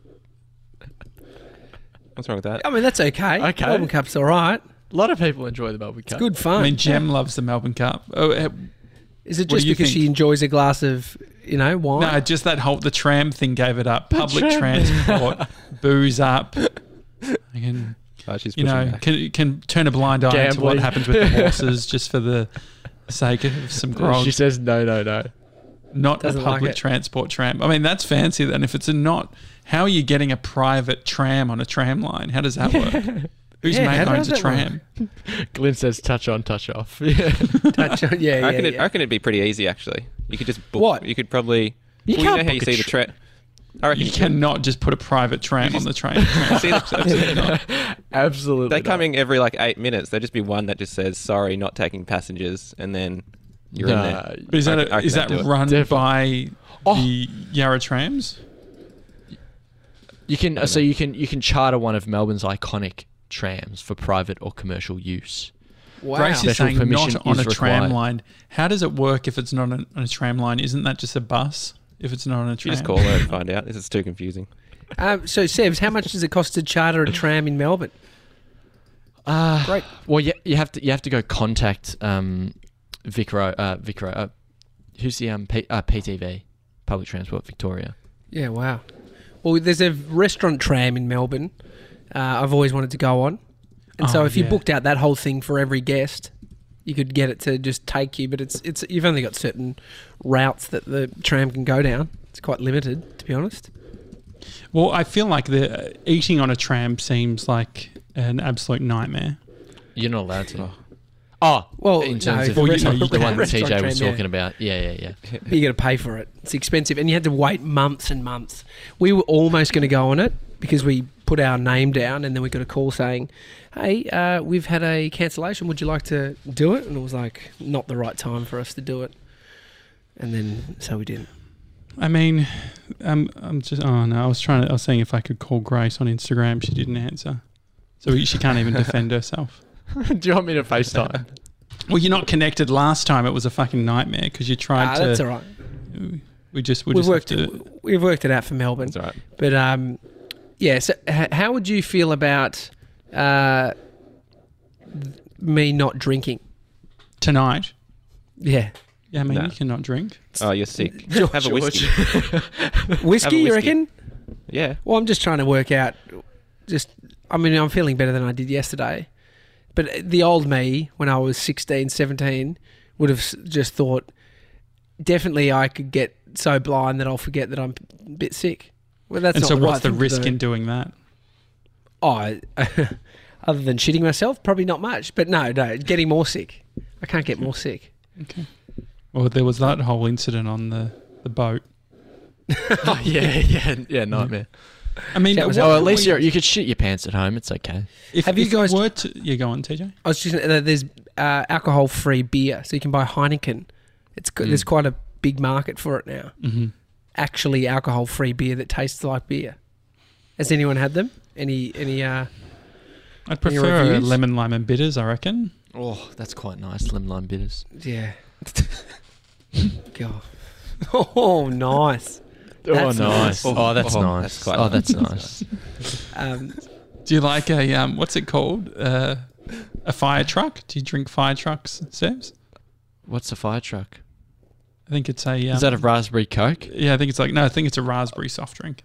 What's wrong with that? I mean that's okay. Okay. Melbourne Cup's all right. A lot of people enjoy the Melbourne Cup. Good fun. I mean, Jem loves the Melbourne Cup. Oh, uh, Is it what just do you because think? she enjoys a glass of you know wine? no, just that whole the tram thing gave it up. Public transport, booze up. I can, Oh, she's you pushing know, back. can can turn a blind eye to what Gambling. happens with the horses just for the sake of some grog. She says no, no, no. Not Doesn't a like public it. transport tram. I mean, that's fancy then. If it's a not, how are you getting a private tram on a tram line? How does that work? Whose Yeah, how mate does owns a that tram? Glenn says touch on, touch off. Yeah. Touch on- yeah, I yeah, reckon, it, yeah. I reckon it'd be pretty easy actually. You could just book. What? You could probably. You well, can't you know how you book a see the tra- train. I reckon You cannot just put a private tram on the train. You see the, absolutely not. Absolutely. They not. come in every like eight minutes. There'd just be one that just says sorry, not taking passengers, and then you're in Nah. there. But is I that reckon- I a, reckon is that they'd do it. run Definitely. by Oh. the Yarra trams? You can so you can you can charter one of Melbourne's iconic trams for private or commercial use. Wow. Grace is Special saying permission not on is a tram required. line. How does it work if it's not on on a tram line? Isn't that just a bus? If it's not on a You tram, just call her and find out. This is too confusing. Um, so, Sevs, how much does it cost to charter a tram in Melbourne? Uh, Great. Well, you, you have to you have to go contact um, Vicro, uh, Vicro, uh, who's the um, P, uh, P T V, Public Transport Victoria. Yeah, wow. Well, there's a restaurant tram in Melbourne. Uh, I've always wanted to go on, and so Oh, if you yeah. booked out that whole thing for every guest, you could get it to just take you. But it's it's you've only got certain routes that the tram can go down. It's quite limited, to be honest. Well, I feel like the uh, eating on a tram seems like an absolute nightmare. You're not allowed to. Oh, Well, in no, terms the of restaurant- the, the one that T restaurant J was tram, yeah. talking about. Yeah, yeah, yeah. But you got to pay for it. It's expensive, and you had to wait months and months. We were almost going to go on it because we put our name down, and then we got a call saying, "Hey, uh, we've had a cancellation. Would you like to do it?" And it was like not the right time for us to do it, and then so we didn't. I mean, um, I'm just. Oh no, I was trying to. I was saying if I could call Grace on Instagram, she didn't answer, so she can't even defend herself. Do you want me to FaceTime? Well, you're not connected. Last time it was a fucking nightmare because you tried Ah, to. that's all right. We just we We've just worked have it, to. we've worked it out for Melbourne. That's all right. But um, yeah. So, h- how would you feel about uh, th- me not drinking? Tonight. Yeah, Yeah, I mean No. you cannot drink. Oh, you're sick. George, Have a whiskey. whiskey. You whiskey. reckon? Yeah. Well, I'm just trying to work out. Just, I mean, I'm feeling better than I did yesterday. But the old me, when I was sixteen, seventeen, would have s- just thought, definitely I could get so blind that I'll forget that I'm a bit sick. Well, that's and not so, the what's right the thing to risk do. in doing that? Oh, I- other than shitting myself, probably not much. But no, no, getting more sick. I can't get more sick. Okay. Well, there was that whole incident on the, the boat. Oh, yeah, yeah, yeah. Nightmare. I mean, That was what- Oh, at least what- you're, you could shit your pants at home. It's okay. If, Have you if guys- Were to, you go on, T J. I was just uh, there's uh, alcohol-free beer, so you can buy Heineken. It's Mm. there's quite a big market for it now. Mm-hmm. Actually, alcohol-free beer that tastes like beer. Has anyone had them? Any any? Uh, I'd Any prefer reviews? lemon, lime, and bitters. I reckon. Oh, that's quite nice. Lemon lime bitters. yeah. God. Oh, nice. oh, That's nice. nice. Oh, that's Oh, nice. that's quite oh, nice. that's nice. Um, Do you like a um? What's it called? Uh, a fire truck? Do you drink fire trucks, Sebs? What's a fire truck? I think it's a. Um, Is that a raspberry Coke? Yeah, I think it's like no. I think it's a raspberry soft drink.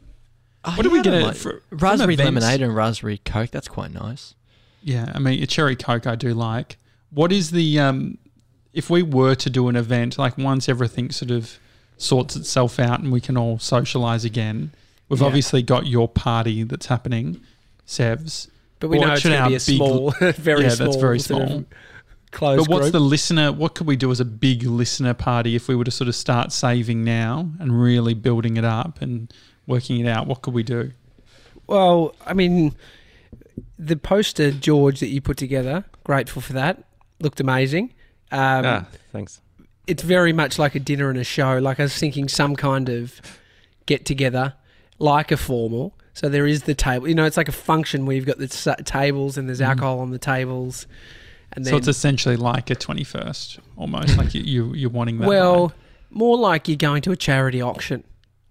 Oh, What do we yeah, get I it like- for- from raspberry events? lemonade and raspberry Coke. That's quite nice. Yeah, I mean a cherry Coke I do like. What is the um? If we were to do an event, like once everything sort of sorts itself out and we can all socialise again, we've Yeah. obviously got your party that's happening, Sevs. but we What know it's should going to our be a big- small, very yeah, small, that's very sort of small. closed But what's group. the listener? What could we do as a big listener party if we were to sort of start saving now and really building it up and working it out? What could we do? Well, I mean, the poster, George, that you put together, grateful for that. Looked amazing. Um, ah, thanks. It's very much like a dinner and a show. Like I was thinking some kind of get together, like a formal. So there is the table. You know, it's like a function where you've got the s- tables and there's Mm. alcohol on the tables. And then, So it's essentially like a twenty-first, almost like you, you you're wanting that. well, vibe. more like you're going to a charity auction.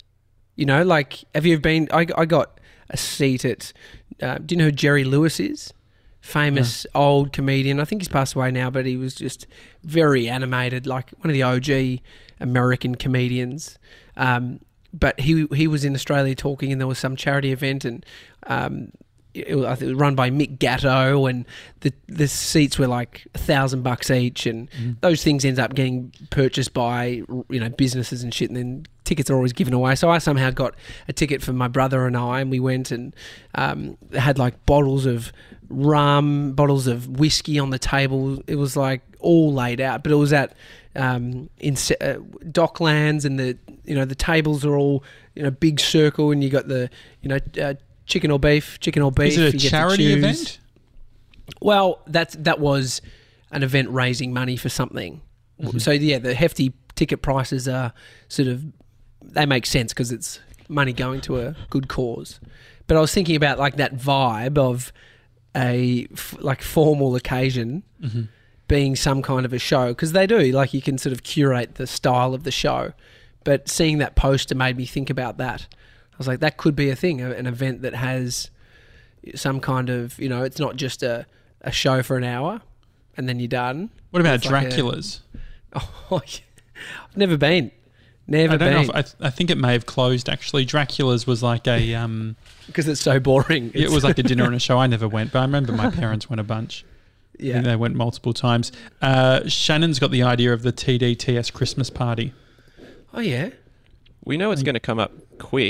You know, like have you been? I, I got a seat at. Uh, do you know who Jerry Lewis is? Famous old comedian. I think he's passed away now, but he was just very animated, like one of the O G American comedians. Um, but he he was in Australia talking, and there was some charity event, and um, it was, I think it was run by Mick Gatto, and the the seats were like a thousand bucks each, and Mm. those things end up getting purchased by you know businesses and shit, and then tickets are always given away. So I somehow got a ticket for my brother and I, and we went and um, had like bottles of rum, bottles of whiskey on the table. It was like all laid out, but it was at um, in se- uh, Docklands, and the you know the tables are all you know big circle, and you got the you know uh, chicken or beef, chicken or beef. Is it a you get to charity choose. event? Well, that's that was an event raising money for something. Mm-hmm. So yeah, the hefty ticket prices are sort of they make sense because it's money going to a good cause. But I was thinking about like that vibe of a f- like formal occasion Mm-hmm. being some kind of a show, because they do like you can sort of curate the style of the show. But seeing that poster made me think about that. I was like, that could be a thing, a- an event that has some kind of, you know, it's not just a, a show for an hour and then you're done. What about It's like a- Dracula's? Oh, I've never been. Never I don't been. know. If, I, I think it may have closed actually. Dracula's was like a um, Because it's so boring. it was like a dinner and a show. I never went, but I remember my parents went a bunch. I think yeah. they went multiple times. Uh, Shannon's got the idea of the T D T S Christmas party. Oh, yeah. We know it's going to come up quick.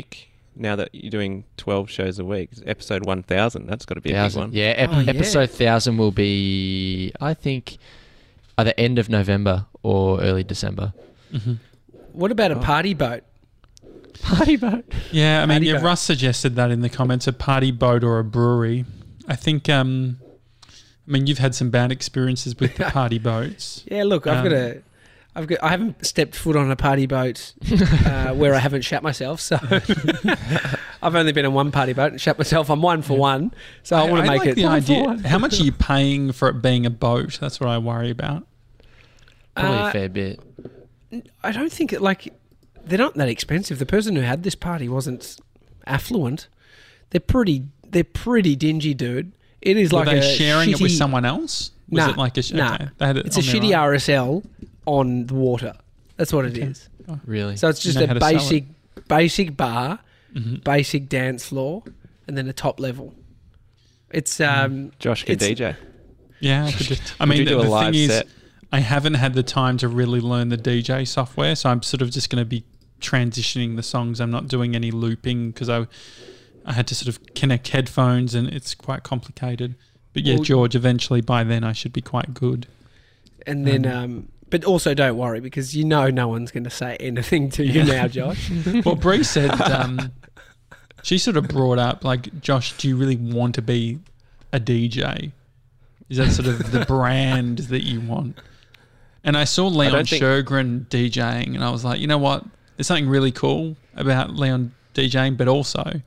now that you're doing twelve shows a week. Episode one thousand, that's got to be a big Thousand. one. Yeah, ep- Oh, yeah. episode thousand will be, I think, either end of November or early December. Mm-hmm. What about a Oh. party boat? Party boat. Yeah, I mean, Party yeah, boat. Russ suggested that in the comments, a party boat or a brewery. I think, um, I mean, you've had some bad experiences with the party boats. Yeah, look, I've Um, got a, I've got, I haven't stepped foot on a party boat uh, where I haven't shat myself. So I've only been on one party boat and shat myself. I'm one for one, so I, want to make like it. the one for idea. one. How much are you paying for it being a boat? That's what I worry about. Probably Uh, a fair bit. I don't think it like they're not that expensive. The person who had this party wasn't affluent. They're pretty. They're pretty dingy, dude. It is Were like they a sharing it with shitty- someone else? Was Nah, it like a sh- nah. okay. They had it It's a on their shitty own. R S L on the water. That's what it Okay. is. Really? So it's just know a how to sell it. basic, basic bar, Mhm. basic dance floor, and then a top level. It's um, Josh can It's- D J. Yeah, I could do. I Would mean, you the, do a the live thing is, set? I haven't had the time to really learn the D J software, so I'm sort of just going to be transitioning the songs. I'm not doing any looping because I, I had to sort of connect headphones, and it's quite complicated. But yeah, Well- George, eventually by then I should be quite good. and then Um, um, but also don't worry because you know no one's going to say anything to you now, Josh. Well, Bree said um, she sort of brought up like, Josh, do you really want to be a D J? Is that sort of the brand that you want? And I saw Leon don't think- Shergren DJing, and I was like, you know what? There's something really cool about Leon DJing, but also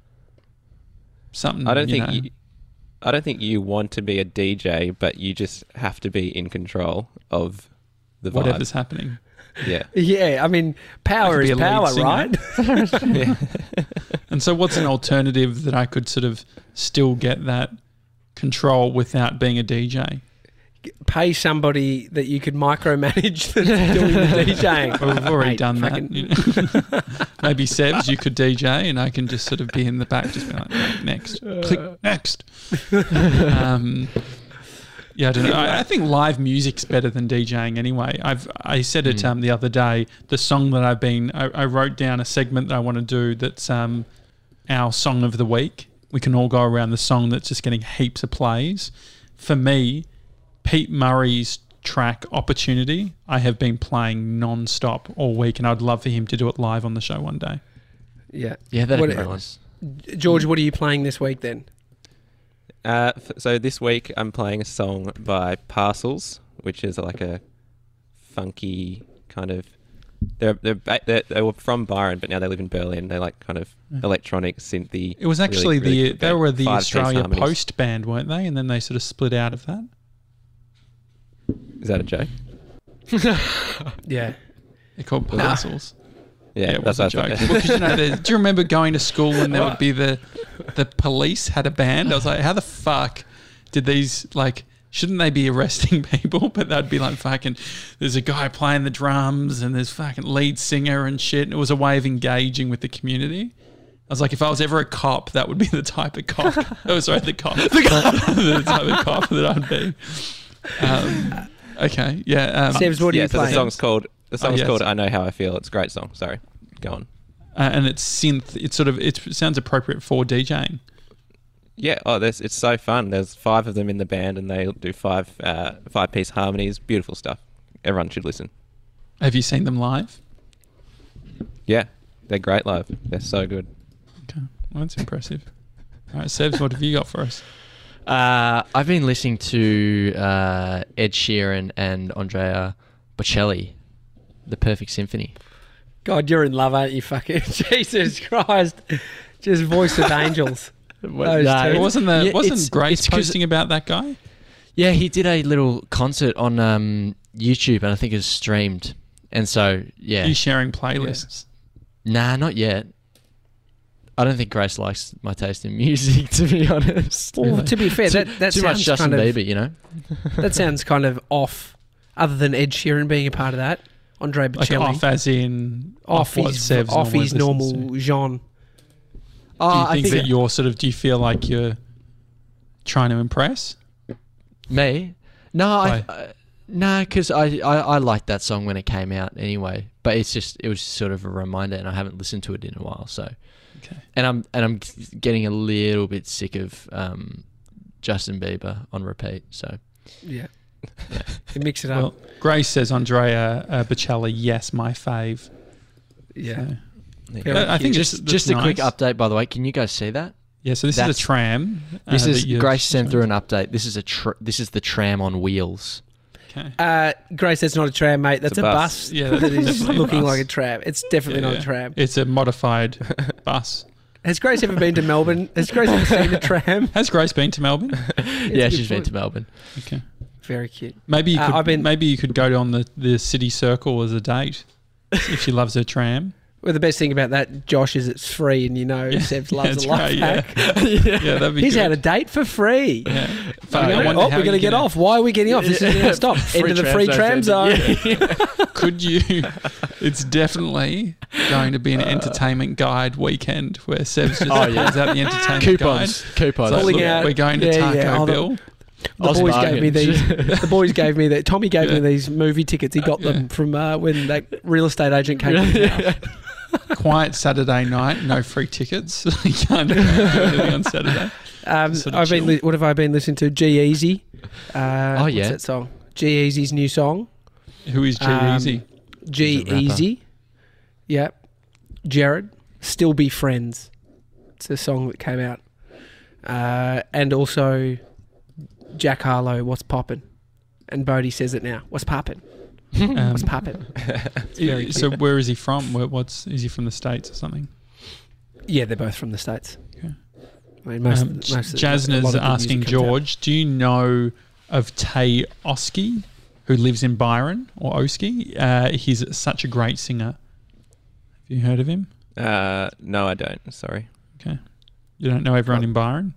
something. I don't you think know, you, I don't think you want to be a D J, but you just have to be in control of the vibe. whatever's happening. Yeah. Yeah, I mean, power I could is be a lead power, singer. right? yeah. And so, what's an alternative that I could sort of still get that control without being a D J? Pay somebody that you could micromanage that's doing the DJing. Well, we've already Mate, done that. fucking- you know. Maybe Sebs, you could D J, and I can just sort of be in the back, just be like, "Right, next, click next. Um, yeah, I don't know. I, I think live music's better than DJing anyway. I've I said it Mm. um, the other day. The song that I've been, I, I wrote down a segment that I want to do. That's um, our song of the week. We can all go around the song that's just getting heaps of plays. For me, Pete Murray's track Opportunity, I have been playing non-stop all week, and I'd love for him to do it live on the show one day. Yeah. Yeah, that'd What- be nice. George, what are you playing this week then? Uh, f- so this week I'm playing a song by Parcels, which is like a funky kind of. They're they're, ba- they're they were from Byron, but now they live in Berlin. They like kind of Yeah. electronic synthy. It was really- actually really the good they band. were the Five-piece Australia harmonies. Post band, weren't they? And then they sort of split out of that. Is that a joke? Yeah. They're called Nah. Parcels. Yeah, it that's was a what I joke. thought. Well, 'cause, you know, the- do you remember going to school and there would be the the police had a band? I was like, how the fuck did these like? Shouldn't they be arresting people? But they'd be like, fucking, there's a guy playing the drums and there's fucking lead singer and shit. And it was a way of engaging with the community. I was like, if I was ever a cop, that would be the type of cop. Oh, sorry, the cop. the type of cop that I'd be. Um, okay, yeah. Um, Sebs, what are yeah, you so playing? the song's called the song's yes. called I Know How I Feel. It's a great song. Sorry, go on. uh, and it's synth. It's sort of it sounds appropriate for DJing. Yeah, oh, there's, it's so fun. There's five of them in the band, and they do five uh, five piece harmonies. Beautiful stuff. Everyone should listen. Have you seen them live? Yeah, they're great live. They're so good. Okay, well, that's impressive. All right, Sebs, what have you got for us? Uh, I've been listening to uh, Ed Sheeran and Andrea Bocelli, The Perfect Symphony. God, you're in love, aren't you? Fucking Jesus Christ! Just voice of angels. Those Nah, two. It wasn't the Yeah, wasn't it's- Grace it's 'cause- posting about that guy? Yeah, he did a little concert on um, YouTube, and I think it was streamed. And so, yeah. Are you sharing playlists? Nah, not yet. I don't think Grace likes my taste in music, to be honest. Well, to be fair, too, that that too much sounds Justin kind of Bieber, you know? that sounds kind of off. Other than Ed Sheeran being a part of that, Andre Like Bocelli off as in off off, what his Sebs off normally his listens normal to. genre. Do Oh, you I think, think that you're sort of? Do you feel like you're trying to impress? me? No, I, Why? uh, nah, because I, I, I liked that song when it came out anyway. But it's just, it was sort of a reminder, and I haven't listened to it in a while, so. Okay. And I'm and I'm getting a little bit sick of um, Justin Bieber on repeat. So Yeah. You mix it up. Well, Grace says Andrea uh, Bocelli, yes, my fave. yeah. So, Very I think cute. it's just just a nice. quick update, by the way. Can you guys see that? Yeah, so this That's- is a tram. uh, This is that you've- Grace sent through an update. This is a tr- this is the tram on wheels. Okay. Uh, Grace, that's not a tram, mate. That's a a bus. bus. Yeah, that that's is definitely a looking bus. like a tram. It's definitely Yeah, not yeah. a tram. It's a modified bus. Has Grace ever been to Melbourne? Has Grace ever seen a tram? Has Grace been to Melbourne? Yeah, a good she's been point. to Melbourne. Okay. Very cute. Maybe you Uh, could. I've been- maybe you could go on the, the city circle as a date if she loves her tram. Well, the best thing about that, Josh, is it's free, and you know Yeah, Seb yeah, loves that's a life right, yeah. hack. Yeah, that'd be He's good. had a date for free. Yeah. Oh, Fuck, I wonder oh, how we're going to you're get gonna- off. Why are we getting off? This is going to stop. Free Into the tram free zone, tram zone. yeah. Could you? It's definitely going to be an entertainment guide weekend where Seb's just Oh, yeah. hands out the entertainment Coupons, guide. coupons. It's like, Pulling look, out- we're going to yeah, Taco yeah, oh, the- Bill. The Aussie boys gave me bargains. these. The boys gave me that. Tommy gave Yeah. me these movie tickets. He got Yeah. them from uh, when that real estate agent came to his house. Quiet Saturday night, no free tickets. You can't do anything on Saturday. Um, Sort of I've been. chill. Li- what have I been listening to? G-Eazy. Uh, Oh, what's yeah. that song? G-Eazy's new song. Who is Um, G-Eazy? G-Eazy. Yep. Jared. Still Be Friends. It's a song that came out. Uh, and also Jack Harlow, What's Poppin'? And Bodie says it now. What's poppin'? Um, What's poppin'? very so where is he from? Where, what's is he from the States or something? Yeah, they're both from the States. Okay. I mean, most, Um, most of- a lot Jasna's of good asking music comes out. George, do you know of Tay Oski, who lives in Byron or Oski? Uh, he's such a great singer. Have you heard of him? Uh, no, I don't. Sorry. Okay. You don't know everyone in Byron?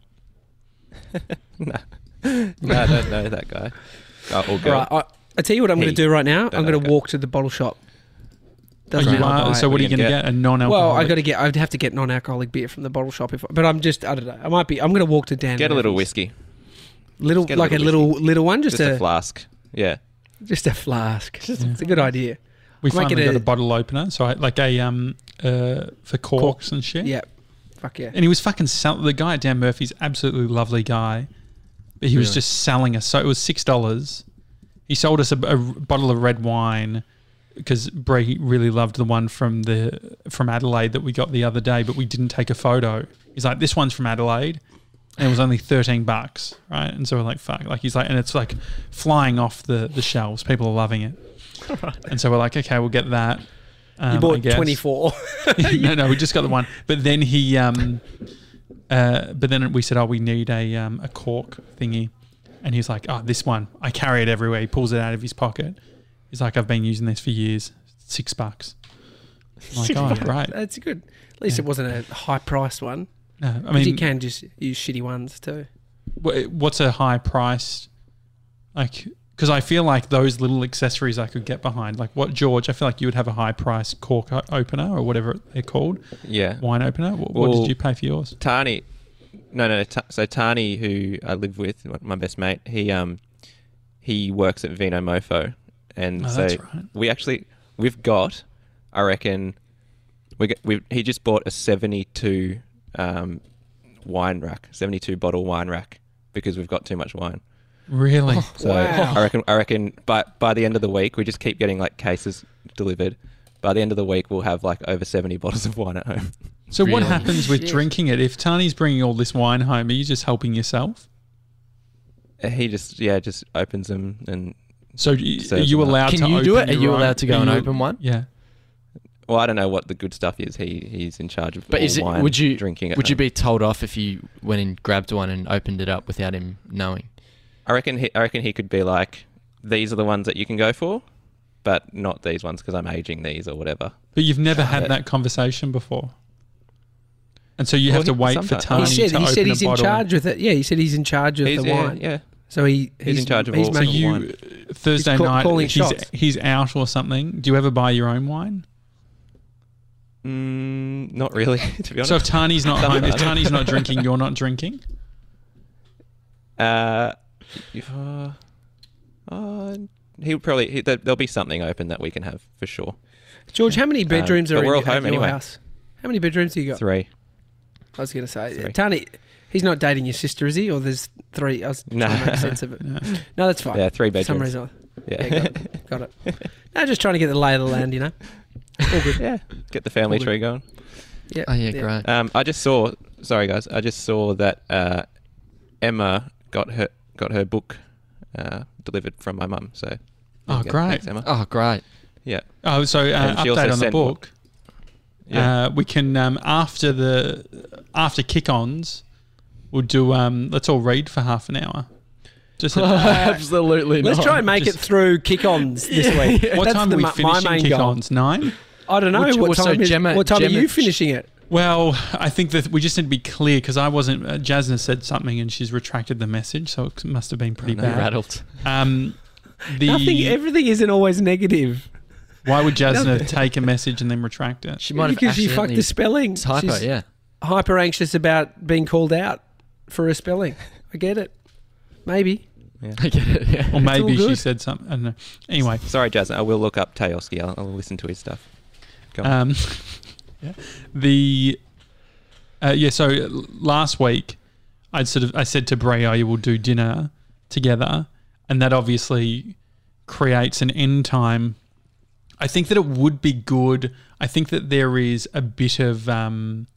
No. No, I don't know that guy. Oh, or All girl. right, I, I tell you what I'm going He. to do right now. Don't I'm know going to that guy. walk to the bottle shop. Oh, Doesn't you matter, are? I'll buy So it. what are you What are going you to gonna get? A non-alcoholic? Well, I got to get. I'd have to get non-alcoholic beer from the bottle shop. If, but I'm just. I don't know. I might be. I'm going to walk to Dan. Get a little Murphy's. whiskey. Little, Just get a like a little little, little one. Just, Just, a, a, flask. Yeah. just a flask. Just, Yeah. It's a good idea. we I might finally get got a- a bottle opener, so I like a um uh for corks and shit. Yeah. Fuck yeah. And he was fucking sell- the guy at Dan Murphy's absolutely lovely guy, but he was Really? just selling us. So it was six dollars. He sold us a, a bottle of red wine because Bree really loved the one from the from Adelaide that we got the other day, but we didn't take a photo. He's like, this one's from Adelaide, and it was only thirteen bucks, right? And so we're like, fuck, like he's like, and it's like flying off the the shelves. People are loving it, and so we're like, okay, we'll get that. Um, you I bought guess. twenty-four. no, no, we just got the one. But then he, um, uh, but then we said, oh, we need a um, a cork thingy, and he's like, oh, this one, I carry it everywhere. He pulls it out of his pocket. He's like, I've been using this for years. Six bucks. I'm like, oh, right. That's good. At least Yeah. it wasn't a high-priced one. No, I 'Cause mean, you can just use shitty ones too. wh- what's a high price? Like, because I feel like those little accessories I could get behind. Like, what, George? I feel like you would have a high price cork o- opener or whatever they're called, Yeah. wine opener. What, what Well, did you pay for yours? Tani, no, no. T- so Tani, who I live with, my best mate, he um, he works at Vino Mofo, and Oh, so that's right. we actually we've got, I reckon, we we he just bought a seventy-two um, wine rack, seventy-two bottle wine rack because we've got too much wine. Really? So Wow. I reckon, I reckon, by by the end of the week, we just keep getting like cases delivered. By the end of the week, we'll have like over seventy bottles of wine at home. So what Really? happens with Shit. drinking it? If Tani's bringing all this wine home, are you just helping yourself? He just yeah just opens them and So y- are Serves you them up. allowed Can to you do open it? Are your you own- allowed to go are and you- open one? Yeah. well, I don't know what the good stuff is. He he's in charge of But all is it? wine Would you drinking at Would you home. be told off if you went and grabbed one and opened it up without him knowing? I reckon he I reckon he could be like, these are the ones that you can go for, but not these ones because I'm aging these or whatever. But you've never had Yeah. that conversation before. And so you Well, have to he- wait for sometimes- Tani He said to he open said a he's in bottle. charge with it. Yeah, he said he's in charge of He's, the yeah, wine. yeah. So he He's in charge of he's all- So making- you wine. Thursday He's call- night calling he's shots. he's out or something. Do you ever buy your own wine? Mm, not really, to be honest. So if Tani's not home, if Sometimes. Tani's not drinking, you're not drinking. uh, if, uh, uh, he'll probably he, there, there'll be something open that we can have for sure. George, how many bedrooms Um, are but in we're all your, at home your anyway. house? How many bedrooms do you got? Three. I was going to say, Three. Tony, he's not dating your sister, is he? Or there's three? I was No. trying to make sense of it. No. No, that's fine. Yeah, three For some bedrooms. reason, Yeah. yeah, got it. Got it. No, just trying to get the lay of the land, you know. All good. yeah. Get the family All good. tree going. Yeah. Oh yeah, great. Um, I just saw. Sorry, guys. I just saw that uh, Emma got her got her book uh, delivered from my mum. So. there Oh, you go. great. Thanks, Emma. Oh, great. Yeah. Oh, so uh, And she also update on the sent one. book. Yeah. Uh, we can um, after the after kick-ons, we'll do. Um, let's all read for half an hour. Just a, Absolutely Let's not. try and make Just- it through kick-ons this week. what That's time the are we ma- finishing my main goal. kick-ons? Nine. I don't know. Which- what so time, is, Gemma- what time are Gemma- you finishing it? Well, I think that we just need to be clear because I wasn't. Uh, Jasna said something and she's retracted the message, so it must have been pretty Oh, no. bad. rattled. Um, the Nothing. Everything isn't always negative. why would Jasna Nothing. take a message and then retract it? She might have Because she fucked accidentally the spelling. typo. She's Yeah. hyper anxious about being called out for her spelling. I get it. Maybe. I get it. Yeah. Or maybe all she good. said something. I don't know. Anyway, Sorry, Jasmine. I will look up Tayoski. I'll, I'll listen to his stuff. Go on. um, yeah. the uh, yeah. So uh, last week, I sort of I said to Bray, "I will do dinner together," and that obviously creates an end time. I think that it would be good. I think that there is a bit of um,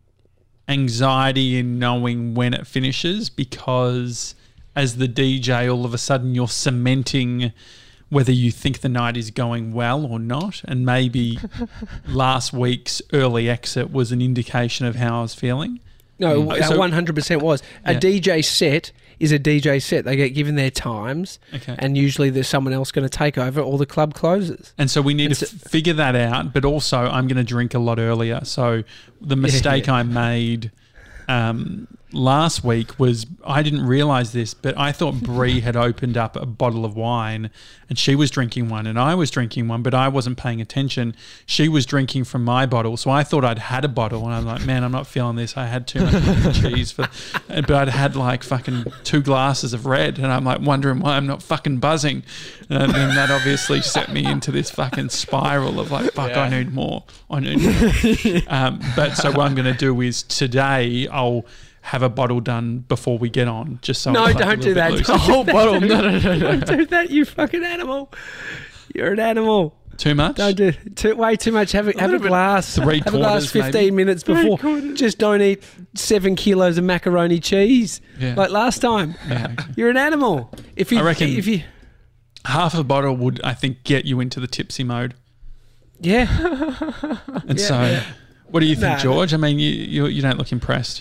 anxiety in knowing when it finishes because as the D J, all of a sudden you're cementing whether you think the night is going well or not. And maybe last week's early exit was an indication of how I was feeling. No, Mm. uh, So- one hundred percent was. A Yeah. D J set is a D J set. They get given their times, Okay. and usually there's someone else going to take over or the club closes. And so we need And to so- f- figure that out. But also, I'm going to drink a lot earlier. So the mistake yeah. I made um, last week was I didn't realize this, but I thought Brie had opened up a bottle of wine and she was drinking one and I was drinking one, but I wasn't paying attention. She was drinking from my bottle. So I thought I'd had a bottle and I'm like, man, I'm not feeling this. I had too much fucking cheese for, but I'd had like fucking two glasses of red and I'm like wondering why I'm not fucking buzzing. And then that obviously set me into this fucking spiral of like, fuck, I need more. I need more. um, but so what I'm going to do is today I'll have a bottle done before we get on, just so No, it's, like, a don't little do that. bit loose. Don't A whole do that. bottle. No, no, no, no. Don't do that, you fucking animal. You're an animal. Too much? Don't do too, way too much. Have a, have a glass. Three have a glass quarters, maybe? fifteen minutes before. Just don't eat seven kilos of macaroni cheese Yeah. like last time. Yeah, okay. You're an animal. If you, I reckon- if you, Half a bottle would, I think, get you into the tipsy mode. yeah. And Yeah, so, yeah. what do you think, Nah. George? I mean, you, you you don't look impressed.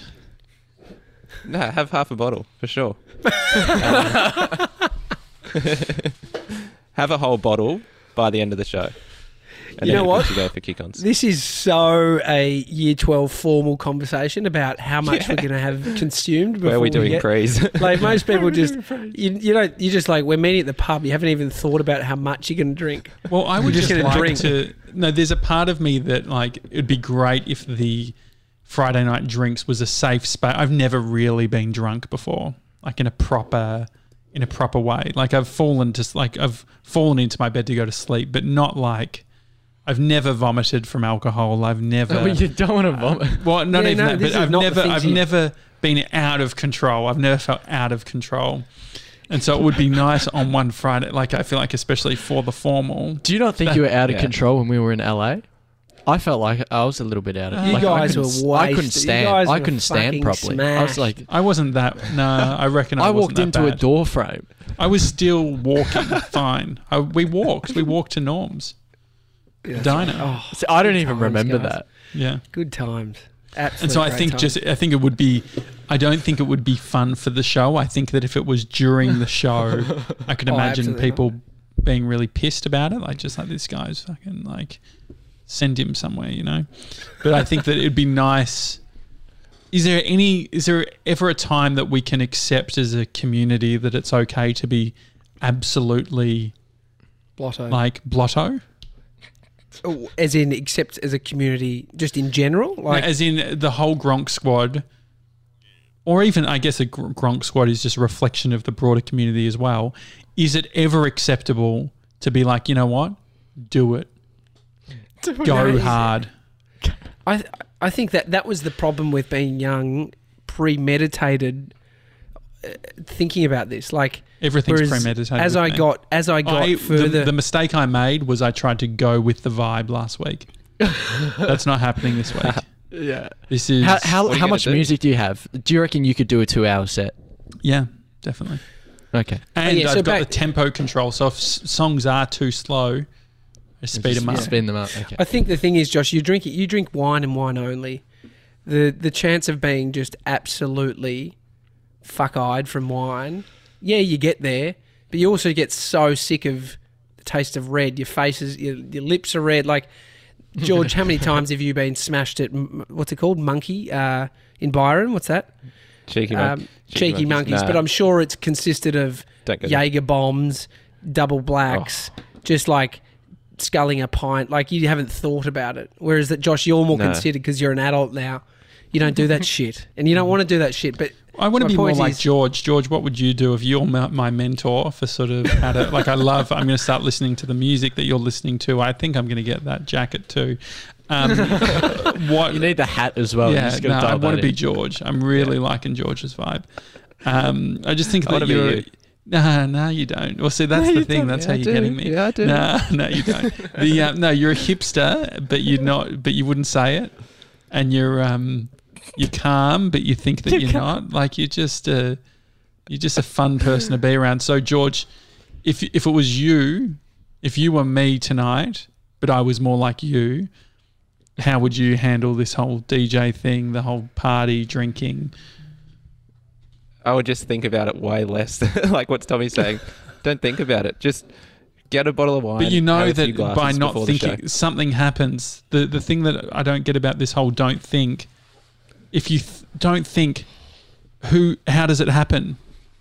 No, have half a bottle for sure. Have a whole bottle by the end of the show. And You then know what? You go for kick-ons. This is so a year twelve formal conversation about how much we're going to have consumed before Where are we we doing get. praise? Like most people just, you, you know, you just like, we're meeting at the pub. You haven't even thought about how much you're going to drink. Well, I would just just, gonna like drink. to. No, there's a part of me that like it'd be great if the Friday night drinks was a safe space. I've never really been drunk before, like in a proper, in a proper way. Like I've fallen to like I've fallen into my bed to go to sleep, but not like I've never vomited from alcohol. I've never. Well, you don't want to vomit. Well, not Yeah, even no, that, this but is I've not the never, things I've you- never been out of control. I've never felt out of control, and so it would be nice on one Friday. Like I feel like, especially for the formal. Do you not think you were out of Yeah. control when we were in L A? I felt like I was a little bit out of. You like, guys I were couldn't, I couldn't wasted. You stand. guys I were couldn't stand fucking properly. I was smashed. like, I wasn't that. No, I reckon I, I wasn't walked that into a bad. door frame. I was still walking fine. I, we walked. We walked to Norm's Yeah, that's diner. right. Oh, So I don't good even times, remember guys. that. Yeah. Good times. Absolutely. And so I great think times. just I think it would be I don't think it would be fun for the show. I think that if it was during the show, I could Oh, imagine absolutely people being really pissed about it. Like just like this guy's fucking like send him somewhere, you know. But I think that it'd be nice. Is there any is there ever a time that we can accept as a community that it's okay to be absolutely Blotto. like blotto? Oh, as in, except as a community, just in general? Like, As in the whole Gronk squad, or even I guess a Gr- Gronk squad is just a reflection of the broader community as well. Is it ever acceptable to be like, you know what, do it, go No, hard? I, I think that that was the problem with being young, premeditated, uh, thinking about this. Like Everything's whereas premeditated. As with I me. got, as I got I, further, the, the mistake I made was I tried to go with the vibe last week. That's not happening this week. Yeah. This is How how, What are you how gonna much do? music do you have? Do you reckon you could do a two-hour set? yeah, definitely. Okay. And yeah, I've so got back- the tempo control. So if s- songs are too slow, I speed them up. Spin them up. Okay. I think the thing is, Josh, you drink it. You drink wine and wine only. The the chance of being just absolutely fuck-eyed from wine, yeah, you get there, but you also get so sick of the taste of red. Your face is, your, your lips are red. Like, George, how many times have you been smashed at, m- what's it called, Monkey uh, in Byron? What's that? Cheeky, Um, mon- cheeky monkeys. Nah, But I'm sure it's consisted of don't go there. Jaeger bombs, double blacks, just like sculling a pint. Like, you haven't thought about it. Whereas that, Josh, you're more No. considered because you're an adult now. You don't do that shit, and you don't want to do that shit. But I want to my be more point like is- George. George, what would you do if you're my, my mentor for sort of how to, like, I love, I'm going to start listening to the music that you're listening to. I think I'm going to get that jacket too. Um, what, You need the hat as well. You yeah, just no, gotta I dial want that to be in. George. I'm really liking George's vibe. Um, I just think I that wanna be you're. you. Nah, no, you don't. Well, see, that's No, the you thing. don't. That's Yeah, how I you're do. getting me. Yeah, I do. Nah, no, you don't. The uh, no, you're a hipster, but you're not. But you wouldn't say it, and you're um, you're calm, but you think that you're not. Like you're just a, you're just a fun person to be around. So George, if if it was you, if you were me tonight, but I was more like you, how would you handle this whole D J thing, the whole party, drinking? I would just think about it way less. Like what's Tommy saying? Don't think about it. Just get a bottle of wine. But you have know a few that glasses by not before the thinking, show. something happens. The the thing that I don't get about this whole don't think, if you th- don't think, who, how does it happen?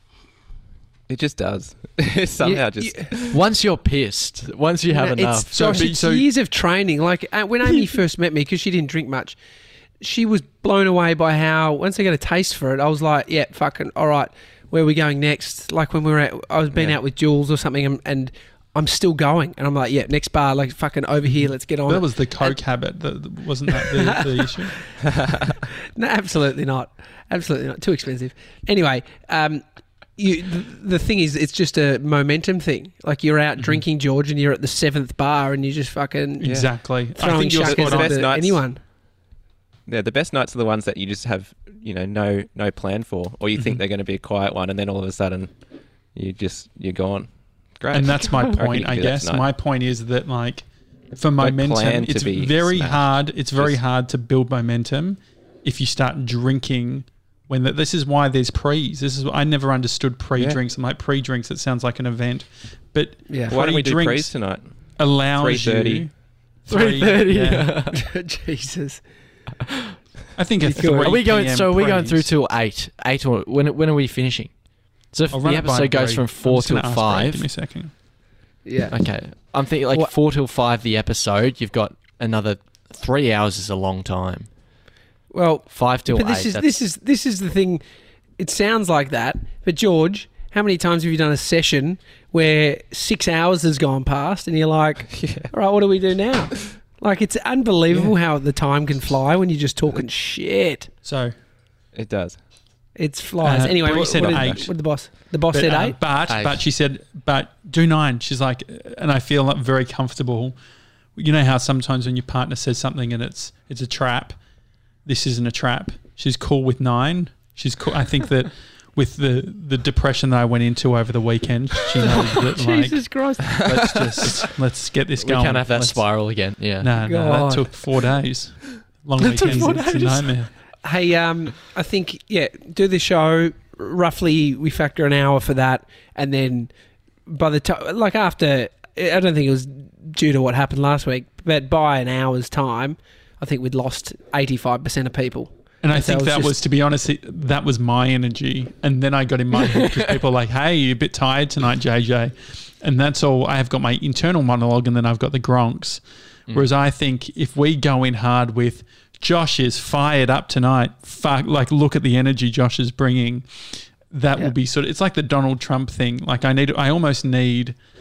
It just does. Somehow You- just. you- Once you're pissed, once you have No, enough. It's, Josh, So- it's so- years of training. Like uh, when Amy first met me, because she didn't drink much, she was blown away by how once I got a taste for it, I was like, yeah, fucking all right. Where are we going next? Like when we were at, I was been Yeah. out with Jules or something, and, and I'm still going, and I'm like, yeah, next bar, like fucking over here, let's get on. That it. was the coke habit. That wasn't that the, the issue. No, absolutely not. Absolutely not. Too expensive. Anyway, um, you, the, the thing is, it's just a momentum thing. Like you're out drinking, George, and you're at the seventh bar, and you just fucking Exactly. I throwing think you're shuckers spot the on. best at nights. anyone. Yeah, the best nights are the ones that you just have, you know, no no plan for, or you think Mhm. they're going to be a quiet one, and then all of a sudden, you just you're gone. Great. And that's my reckon you point, can I do that guess. tonight. My point is that, like, for Don't momentum, plan to it's be very smashed. hard. It's very Just- hard to build momentum if you start drinking. When the, this is why there's pre's. This is I never understood pre-drinks. I'm like pre-drinks. It sounds like an event, but Yeah. Why don't we do pre-drinks pre's tonight? allows three thirty. you three thirty. Yeah. Jesus. I think a You could. three Are we going? p m So are we going through pre's. till eight? Eight or when? When are we finishing? So if I'll the run it by episode goes Bree. from I'm four just gonna till ask Bree. five. Give me a second. Yeah. Okay, I'm thinking like What- four till five. The episode. You've got another three hours. Is a long time. Well, Five till but this eight. is that's- this is this is the thing. It sounds like that, but George, how many times have you done a session where six hours has gone past, and you're like, Yeah. all right, what do we do now? Like, it's unbelievable how the time can fly when you're just talking shit. So, It does. It flies. Uh, anyway, Bree what, said what did, eight. what did the boss? The boss but, said uh, eight. but Eight. but she said, but do nine. She's like, and I feel like very comfortable. You know how sometimes when your partner says something and it's it's a trap. This isn't a trap. She's cool with nine. She's cool. I think that with the the depression that I went into over the weekend, she knows that like Jesus Christ! let's just let's get this we going. can't have that Let's- spiral again. Yeah. No, no, God. that took four days. Long That took weekends. four It's a days. nightmare. Hey, um, I think yeah, do the show. Roughly, we factor an hour for that, and then by the time, like after, I don't think it was due to what happened last week, but by an hour's time, I think we'd lost eighty-five percent of people. And I And so think it was that just- was, to be honest, it, that was my energy. And then I got in my head because people are like, hey, you're a bit tired tonight, J J. And that's all. I have got my internal monologue and then I've got the gronks. Mm. Whereas I think if we go in hard with Josh is fired up tonight, fuck, like look at the energy Josh is bringing, that Yeah. will be sort of, it's like the Donald Trump thing. Like I need, I almost need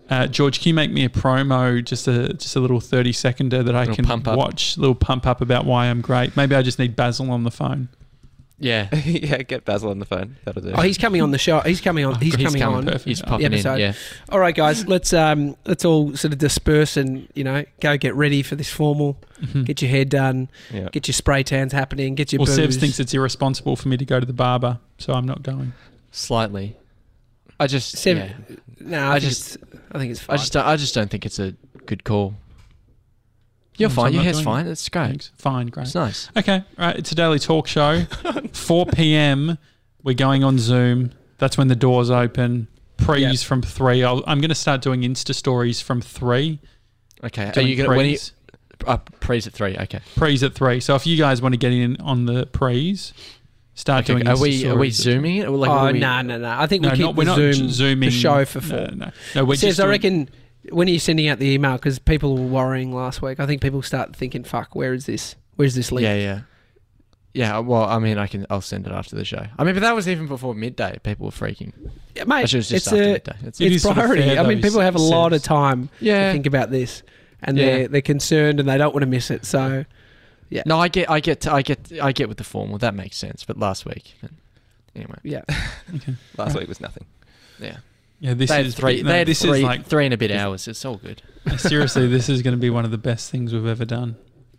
Uh, George, can you make me a promo, just a just a little thirty seconder that I Little can pump up. watch, a little pump up about why I'm great. Maybe I just need Basil on the phone. Yeah. yeah, get Basil on the phone. That'll do. Oh, he's coming on the show. He's coming on. He's, He's coming, coming, on. perfect. He's Oh, popping in. episode. Yeah. All right, guys. Let's um let's all sort of disperse and you know go get ready for this formal. Mhm. Get your hair done. yeah. Get your spray tans happening. Get your Well, booze. Sebs thinks it's irresponsible for me to go to the barber, so I'm not going. Slightly. I just. Seb- yeah. No, I, I just I think it's fine. I just. Don't, I just don't think it's a good call. You're So fine. I'm Your not hair's doing fine. it. It's great. Thanks. Fine, great. It's nice. Okay, all right. It's a daily talk show. four p.m. We're going on Zoom. That's when the doors open. Prees Yep. from three. I'll, I'm going to start doing Insta stories from three. Okay. Are doing you gonna? When are you, prees. uh, prees at three. Okay. Prees at three. So if you guys want to get in on the prees, start Okay. doing. Are Insta we? Are we stories at- zooming it? Or like, oh are we, no no no! I think No, we keep not, we're the not Zoom zooming the show for no, four. No, no, we're Sebs, just. I doing- reckon when are you sending out the email? Because people were worrying last week. I think people start thinking, "Fuck, where is this? Where's this link?" Yeah. Yeah. Yeah. Well, I mean, I can. I'll send it after the show. I mean, but that was even before midday. People were freaking. Yeah, mate, Actually, it was just it's after a midday. It's, It it's is sort of priority. fair, I mean, though, people have a lot of Sebs. time to yeah. think about this, and Yeah. they're they're concerned and they don't want to miss it. So No, I get. I get. I get. I get with the formal. That makes sense. But last week. But anyway. yeah, Okay. Last Right. week was nothing. Yeah. Yeah, this they had is three. no, they had this three, is like three and a bit hours. It's all good. seriously. This is going to be one of the best things we've ever done.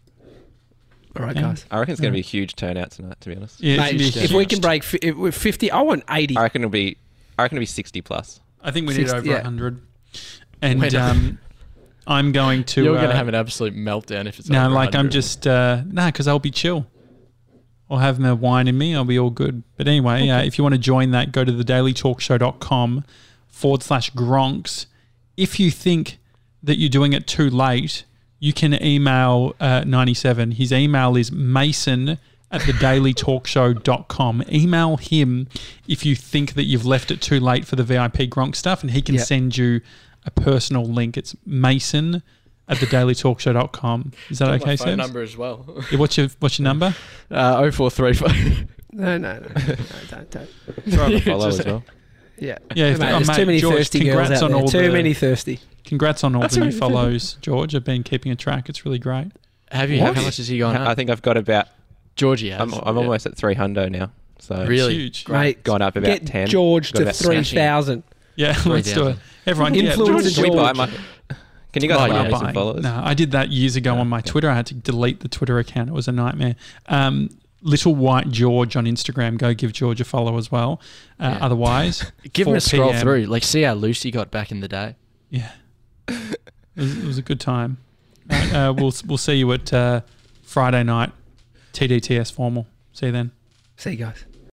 all right, Yeah. guys. I reckon it's going to Yeah. be a huge turnout tonight, to be honest. Yeah, it's Mate, gonna be huge. if we huge. can break fi- if we're fifty, I want eighty. I reckon it'll be. I reckon it'll be sixty plus. I think we need sixty, over yeah. one hundred. And Wait a um, I'm going to. You're uh, going to have an absolute meltdown if it's No, over like I'm one hundred. just uh, nah, because I'll be chill. I'll have my wine in me. I'll be all good. But anyway, uh, if you want to join that, go to the daily talk show dot com forward slash gronks. If you think that you're doing it too late, you can email uh, ninety-seven. His email is mason at the daily talk show dot com. Email him if you think that you've left it too late for the V I P Gronk stuff, and he can Yep. send you a personal link. It's mason at the daily talk show dot com. Is that Got okay, my phone Sebs? number as well. Yeah, what's your what's your number? Uh, oh four three five. No, no, no, no, don't, don't. Throw up a follow as well. Yeah, Yeah, if- mate, oh, there's mate, too many George, thirsty girls congrats out on there. all Too the- many thirsty. Congrats on all That's the new all right. follows, George. I've been keeping a track. It's really great. Have you? What? How much has he gone I up? think I've got about. Georgie has. I'm, I'm Yeah. almost at three hundred now. So It's Really? huge. Mate, gone up about get ten. George Got to about three thousand. Yeah, let's do it. thousand. Everyone, yeah, Influencer George, Can we buy George. my? Can you guys Oh, buy yeah. me some buying. followers? No, I did that years ago Yeah, on my okay. Twitter. I had to delete the Twitter account. It was a nightmare. Um, Little White George on Instagram. Go give George a follow as well. Uh, Yeah. Otherwise, Give him a 4 scroll p.m. through. Like, see how loose he got back in the day. yeah, it was, it was a good time. Right, uh, we'll we'll see you at uh, Friday night T D T S formal. See you then. See you guys.